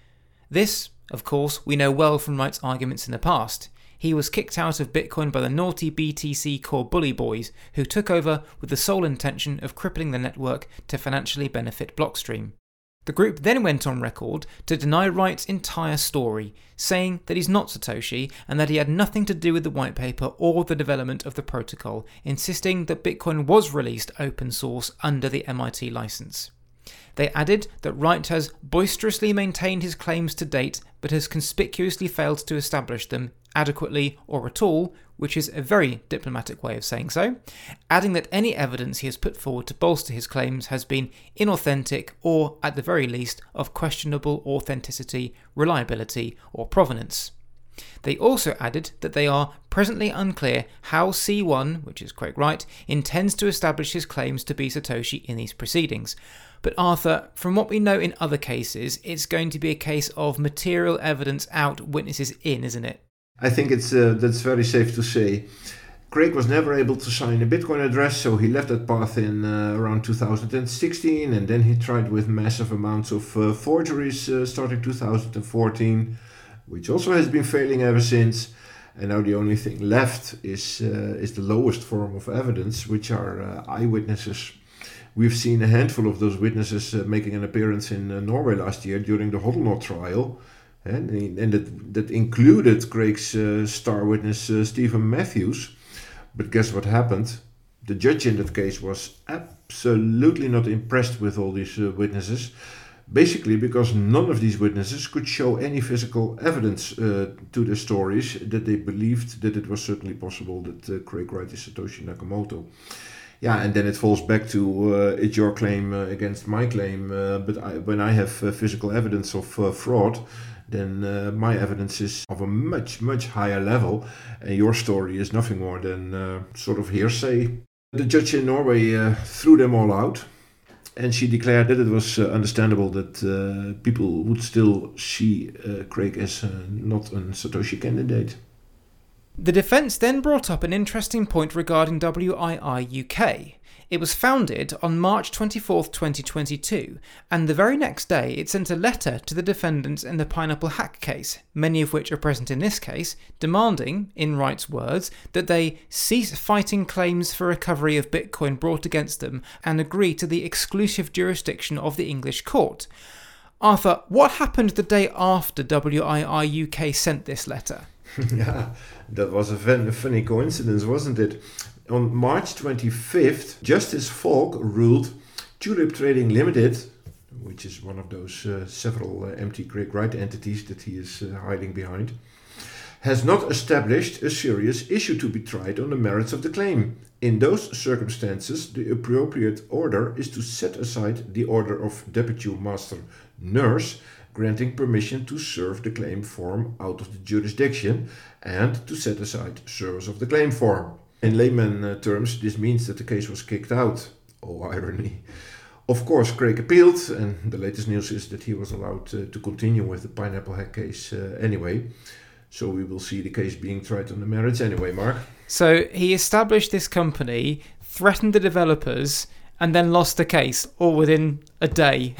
B: This, of course, we know well from Wright's arguments in the past. He was kicked out of Bitcoin by the naughty B T C Core bully boys, who took over with the sole intention of crippling the network to financially benefit Blockstream. The group then went on record to deny Wright's entire story, saying that he's not Satoshi and that he had nothing to do with the white paper or the development of the protocol, insisting that Bitcoin was released open source under the M I T license. They added that Wright has boisterously maintained his claims to date, but has conspicuously failed to establish them adequately or at all, which is a very diplomatic way of saying so, adding that any evidence he has put forward to bolster his claims has been inauthentic or, at the very least, of questionable authenticity, reliability, or provenance. They also added that they are presently unclear how C one, which is Craig Wright, intends to establish his claims to be Satoshi in these proceedings. But Arthur, from what we know in other cases, it's going to be a case of material evidence out, witnesses in, isn't it?
C: I think it's uh, that's very safe to say. Craig was never able to sign a Bitcoin address, so he left that path in uh, around two thousand sixteen, and then he tried with massive amounts of uh, forgeries uh, starting two thousand fourteen, which also has been failing ever since. And now the only thing left is uh, is the lowest form of evidence, which are uh, eyewitnesses. We've seen a handful of those witnesses uh, making an appearance in uh, Norway last year during the Hoddelnot trial, and, and that, that included Craig's uh, star witness uh, Stephen Matthews. But guess what happened? The judge in that case was absolutely not impressed with all these uh, witnesses, basically because none of these witnesses could show any physical evidence uh, to their stories that they believed that it was certainly possible that uh, Craig Wright is Satoshi Nakamoto. Yeah, and then it falls back to uh, it's your claim uh, against my claim, uh, but I, when I have uh, physical evidence of uh, fraud, then uh, my evidence is of a much, much higher level, and your story is nothing more than uh, sort of hearsay. The judge in Norway uh, threw them all out, and she declared that it was uh, understandable that uh, people would still see uh, Craig as uh, not a Satoshi candidate.
B: The defence then brought up an interesting point regarding W I I U K. It was founded on March twenty-fourth, twenty twenty-two, and the very next day it sent a letter to the defendants in the Pineapple Hack case, many of which are present in this case, demanding, in Wright's words, that they cease fighting claims for recovery of Bitcoin brought against them and agree to the exclusive jurisdiction of the English court. Arthur, what happened the day after W I I U K sent this letter?
C: Yeah, that was a funny coincidence, wasn't it? On March twenty-fifth, Justice Falk ruled Tulip Trading Limited, which is one of those uh, several uh, empty Craig Wright entities that he is uh, hiding behind, has not established a serious issue to be tried on the merits of the claim. In those circumstances, the appropriate order is to set aside the order of Deputy Master Nurse, granting permission to serve the claim form out of the jurisdiction and to set aside service of the claim form. In layman uh, terms, this means that the case was kicked out. Oh, irony. Of course, Craig appealed, and the latest news is that he was allowed uh, to continue with the Pineapple Hack case uh, anyway. So we will see the case being tried on the merits anyway, Mark.
B: So he established this company, threatened the developers, and then lost the case, all within a day.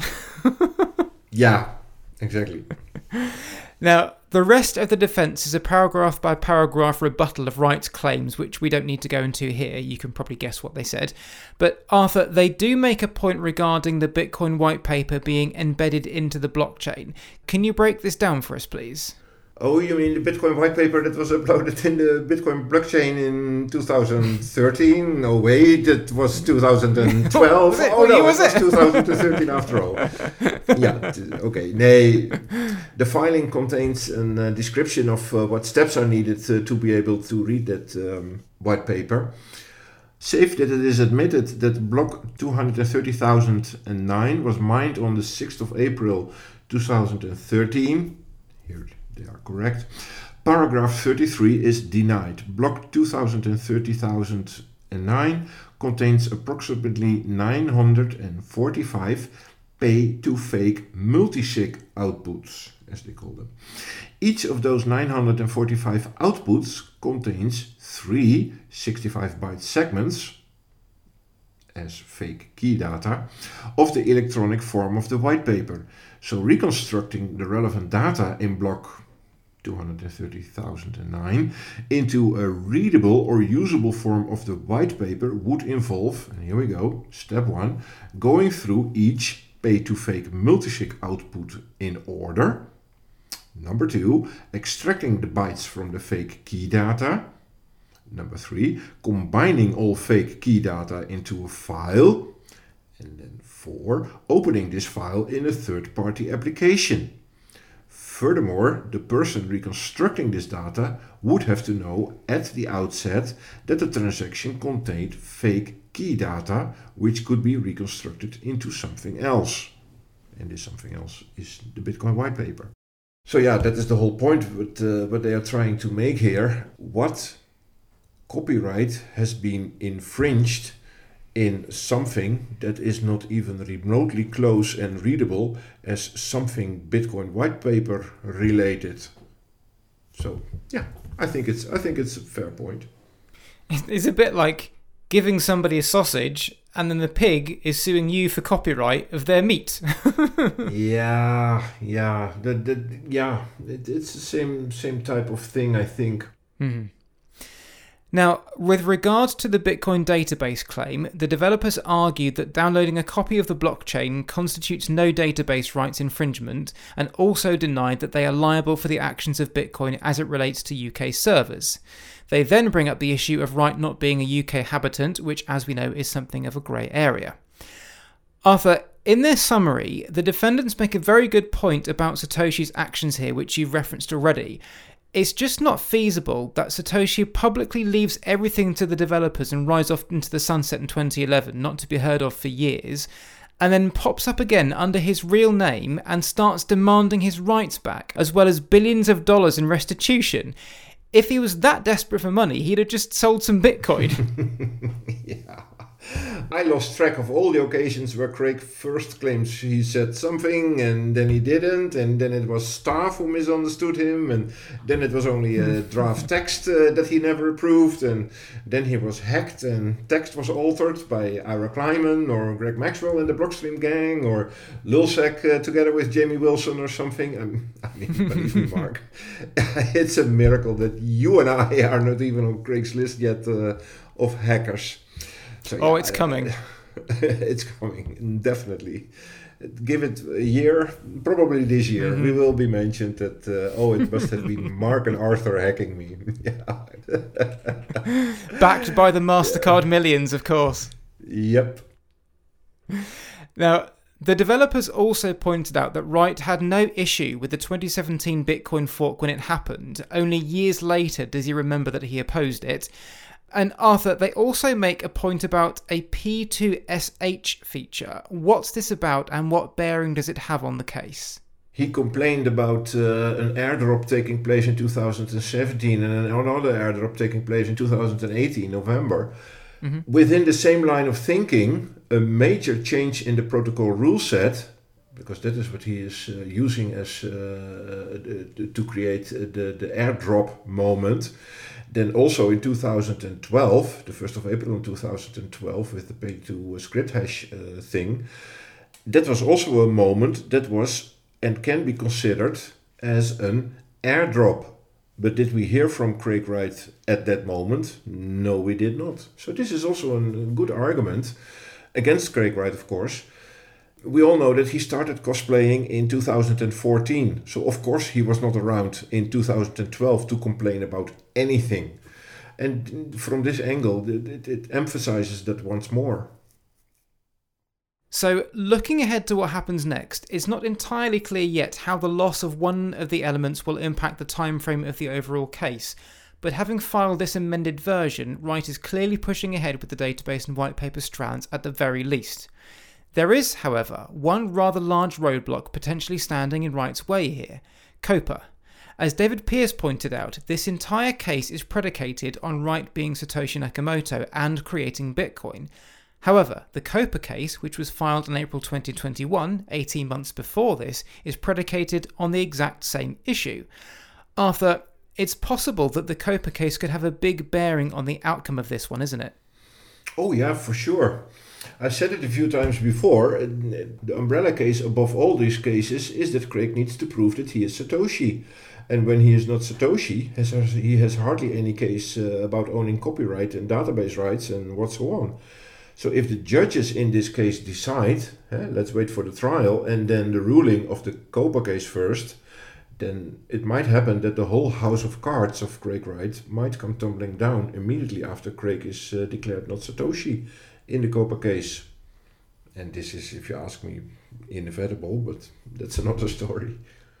C: Yeah, exactly.
B: Now, the rest of the defence is a paragraph-by-paragraph rebuttal of Wright's claims, which we don't need to go into here. You can probably guess what they said. But, Arthur, they do make a point regarding the Bitcoin white paper being embedded into the blockchain. Can you break this down for us, please?
C: Oh, you mean the Bitcoin white paper that was uploaded in the Bitcoin blockchain in two thousand thirteen? No, wait, it was two thousand twelve.
B: was it?
C: Oh, no,
B: was
C: it was two thousand thirteen after all. Yeah, okay. Nay, the filing contains a uh, description of uh, what steps are needed uh, to be able to read that um, white paper. Save that it is admitted that block two hundred thirty thousand nine was mined on the sixth of April two thousand thirteen. Here they are correct. Paragraph thirty-three is denied. Block two hundred thirty thousand nine contains approximately nine hundred forty-five pay-to-fake multisig outputs, as they call them. Each of those nine hundred forty-five outputs contains three sixty-five byte segments, as fake key data, of the electronic form of the white paper. So reconstructing the relevant data in block two hundred thirty thousand nine into a readable or usable form of the white paper would involve, and here we go, step one, going through each pay-to-fake multisig output in order. Number two, extracting the bytes from the fake key data. Number three, combining all fake key data into a file. And then four, opening this file in a third-party application. Furthermore, the person reconstructing this data would have to know at the outset that the transaction contained fake key data, which could be reconstructed into something else. And this something else is the Bitcoin white paper. So yeah, that is the whole point what, uh, what they are trying to make here. What copyright has been infringed in something that is not even remotely close and readable as something Bitcoin white paper related. So yeah, I think it's I think it's a fair point.
B: It's a bit like giving somebody a sausage and then the pig is suing you for copyright of their meat.
C: yeah, yeah, the, the, yeah. It, it's the same same type of thing, I think.
B: Mm-hmm. Now, with regards to the Bitcoin database claim, the developers argued that downloading a copy of the blockchain constitutes no database rights infringement, and also denied that they are liable for the actions of Bitcoin as it relates to U K servers. They then bring up the issue of Wright not being a U K habitant, which, as we know, is something of a grey area. Arthur, in their summary, the defendants make a very good point about Satoshi's actions here, which you've referenced already. It's just not feasible that Satoshi publicly leaves everything to the developers and rides off into the sunset in twenty eleven, not to be heard of for years, and then pops up again under his real name and starts demanding his rights back, as well as billions of dollars in restitution. If he was that desperate for money, he'd have just sold some Bitcoin.
C: Yeah. I lost track of all the occasions where Craig first claims he said something and then he didn't, and then it was staff who misunderstood him, and then it was only a draft text uh, that he never approved, and then he was hacked and text was altered by Ira Kleiman or Greg Maxwell in the Blockstream gang, or Lulzsec uh, together with Jamie Wilson or something. Um, I mean, believe me, Mark, it's a miracle that you and I are not even on Craig's list yet uh, of hackers. So,
B: oh,
C: yeah,
B: it's coming.
C: It's coming, definitely. Give it a year, probably this year, mm-hmm. we will be mentioned that, uh, oh, it must have been Mark and Arthur hacking me.
B: Backed by the MasterCard millions, of course.
C: Yep.
B: Now, the developers also pointed out that Wright had no issue with the twenty seventeen Bitcoin fork when it happened. Only years later does he remember that he opposed it. And Arthur, they also make a point about a P two S H feature. What's this about and what bearing does it have on the case?
C: He complained about uh, an airdrop taking place in two thousand seventeen and another airdrop taking place in two thousand eighteen, November. Mm-hmm. Within the same line of thinking, a major change in the protocol rule set, because that is what he is uh, using as uh, to create the, the airdrop moment. Then also in two thousand twelve, the first of April in two thousand twelve, with the pay to script hash uh, thing, that was also a moment that was and can be considered as an airdrop. But did we hear from Craig Wright at that moment? No, we did not. So this is also a good argument against Craig Wright, of course. We all know that he started cosplaying in two thousand fourteen. So of course he was not around in two thousand twelve to complain about anything. And from this angle, it, it emphasizes that once more.
B: So, looking ahead to what happens next, it's not entirely clear yet how the loss of one of the elements will impact the time frame of the overall case. But having filed this amended version, Wright is clearly pushing ahead with the database and white paper strands at the very least. There is, however, one rather large roadblock potentially standing in Wright's way here: COPA. As David Pierce pointed out, this entire case is predicated on Wright being Satoshi Nakamoto and creating Bitcoin. However, the COPA case, which was filed in April twenty twenty-one, eighteen months before this, is predicated on the exact same issue. Arthur, it's possible that the COPA case could have a big bearing on the outcome of this one, isn't it?
C: Oh yeah, for sure. I've said it a few times before. The umbrella case above all these cases is that Craig needs to prove that he is Satoshi. And when he is not Satoshi, has, he has hardly any case uh, about owning copyright and database rights and what so on. So if the judges in this case decide, eh, let's wait for the trial and then the ruling of the COPA case first, then it might happen that the whole house of cards of Craig Wright might come tumbling down immediately after Craig is uh, declared not Satoshi in the COPA case. And this is, if you ask me, inevitable, but that's another story.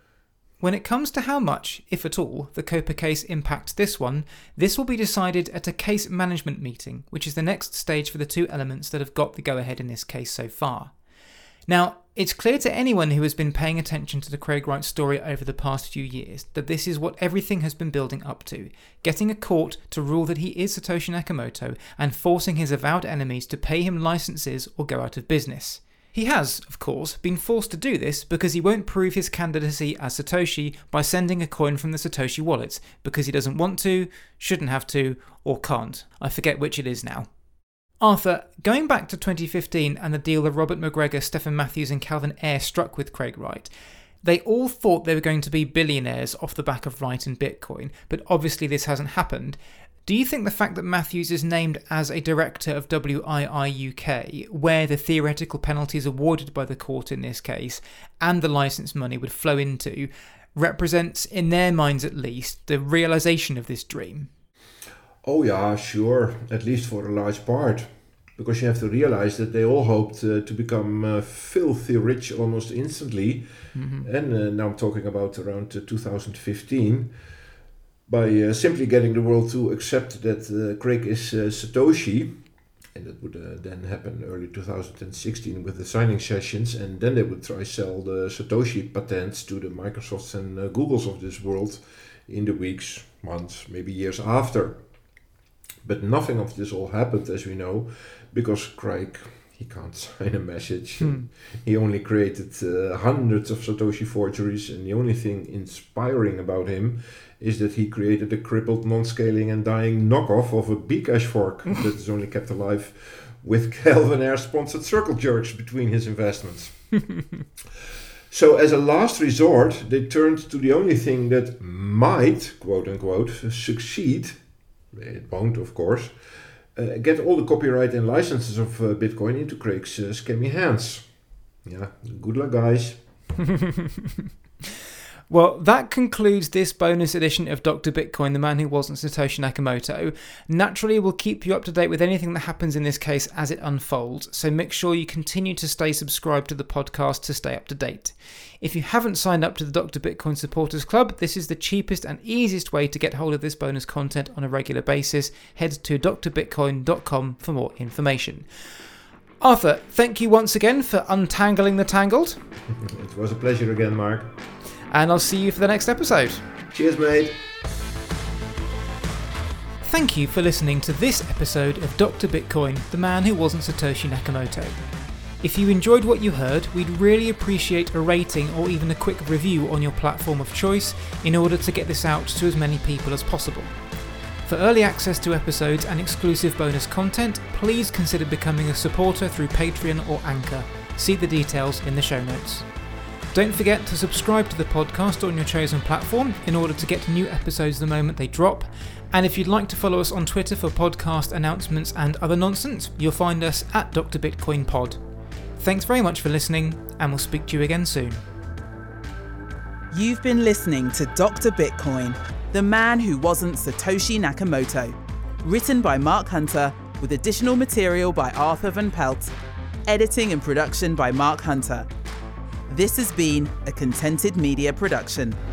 B: When it comes to how much, if at all, the COPA case impacts this one, this will be decided at a case management meeting, which is the next stage for the two elements that have got the go-ahead in this case so far. Now, it's clear to anyone who has been paying attention to the Craig Wright story over the past few years that this is what everything has been building up to, getting a court to rule that he is Satoshi Nakamoto and forcing his avowed enemies to pay him licenses or go out of business. He has, of course, been forced to do this because he won't prove his candidacy as Satoshi by sending a coin from the Satoshi wallet, because he doesn't want to, shouldn't have to, or can't. I forget which it is now. Arthur, going back to twenty fifteen and the deal that Robert McGregor, Stephen Matthews and Calvin Ayre struck with Craig Wright, They all thought they were going to be billionaires off the back of writing Bitcoin, but obviously this hasn't happened. Do you think the fact that Matthews is named as a director of W I I U K, where the theoretical penalties awarded by the court in this case, and the licence money would flow into, represents, in their minds at least, the realisation of this dream?
C: Oh yeah, sure, at least for a large part. Because you have to realize that they all hoped uh, to become uh, filthy rich almost instantly. Mm-hmm. And uh, now I'm talking about around uh, two thousand fifteen, by uh, simply getting the world to accept that uh, Craig is uh, Satoshi. And that would uh, then happen early two thousand sixteen with the signing sessions. And then they would try sell the Satoshi patents to the Microsofts and uh, Googles of this world in the weeks, months, maybe years after. But nothing of this all happened, as we know, because Craig, he can't sign a message. Hmm. He only created uh, hundreds of Satoshi forgeries, and the only thing inspiring about him is that he created a crippled, non-scaling and dying knockoff of a Bcash fork that is only kept alive with Kelvin Air-sponsored circle jerks between his investments. So as a last resort, they turned to the only thing that might, quote-unquote, succeed. It won't, of course. Uh, get all the copyright and licenses of uh, Bitcoin into Craig's uh, scammy hands. Yeah, good luck, guys.
B: Well, that concludes this bonus edition of Doctor Bitcoin, the man who wasn't Satoshi Nakamoto. Naturally, we'll keep you up to date with anything that happens in this case as it unfolds, so make sure you continue to stay subscribed to the podcast to stay up to date. If you haven't signed up to the Doctor Bitcoin Supporters Club, this is the cheapest and easiest way to get hold of this bonus content on a regular basis. Head to d r bitcoin dot com for more information. Arthur, thank you once again for untangling the tangled.
C: It was a pleasure again, Mark.
B: And I'll see you for the next episode.
C: Cheers, mate.
B: Thank you for listening to this episode of Doctor Bitcoin, the man who wasn't Satoshi Nakamoto. If you enjoyed what you heard, we'd really appreciate a rating or even a quick review on your platform of choice in order to get this out to as many people as possible. For early access to episodes and exclusive bonus content, please consider becoming a supporter through Patreon or Anchor. See the details in the show notes. Don't forget to subscribe to the podcast on your chosen platform in order to get new episodes the moment they drop. And if you'd like to follow us on Twitter for podcast announcements and other nonsense, you'll find us at Doctor Bitcoin Pod. Thanks very much for listening, and we'll speak to you again soon.
A: You've been listening to Doctor Bitcoin, the man who wasn't Satoshi Nakamoto. Written by Mark Hunter, with additional material by Arthur Van Pelt. Editing and production by Mark Hunter. This has been a Contented Media production.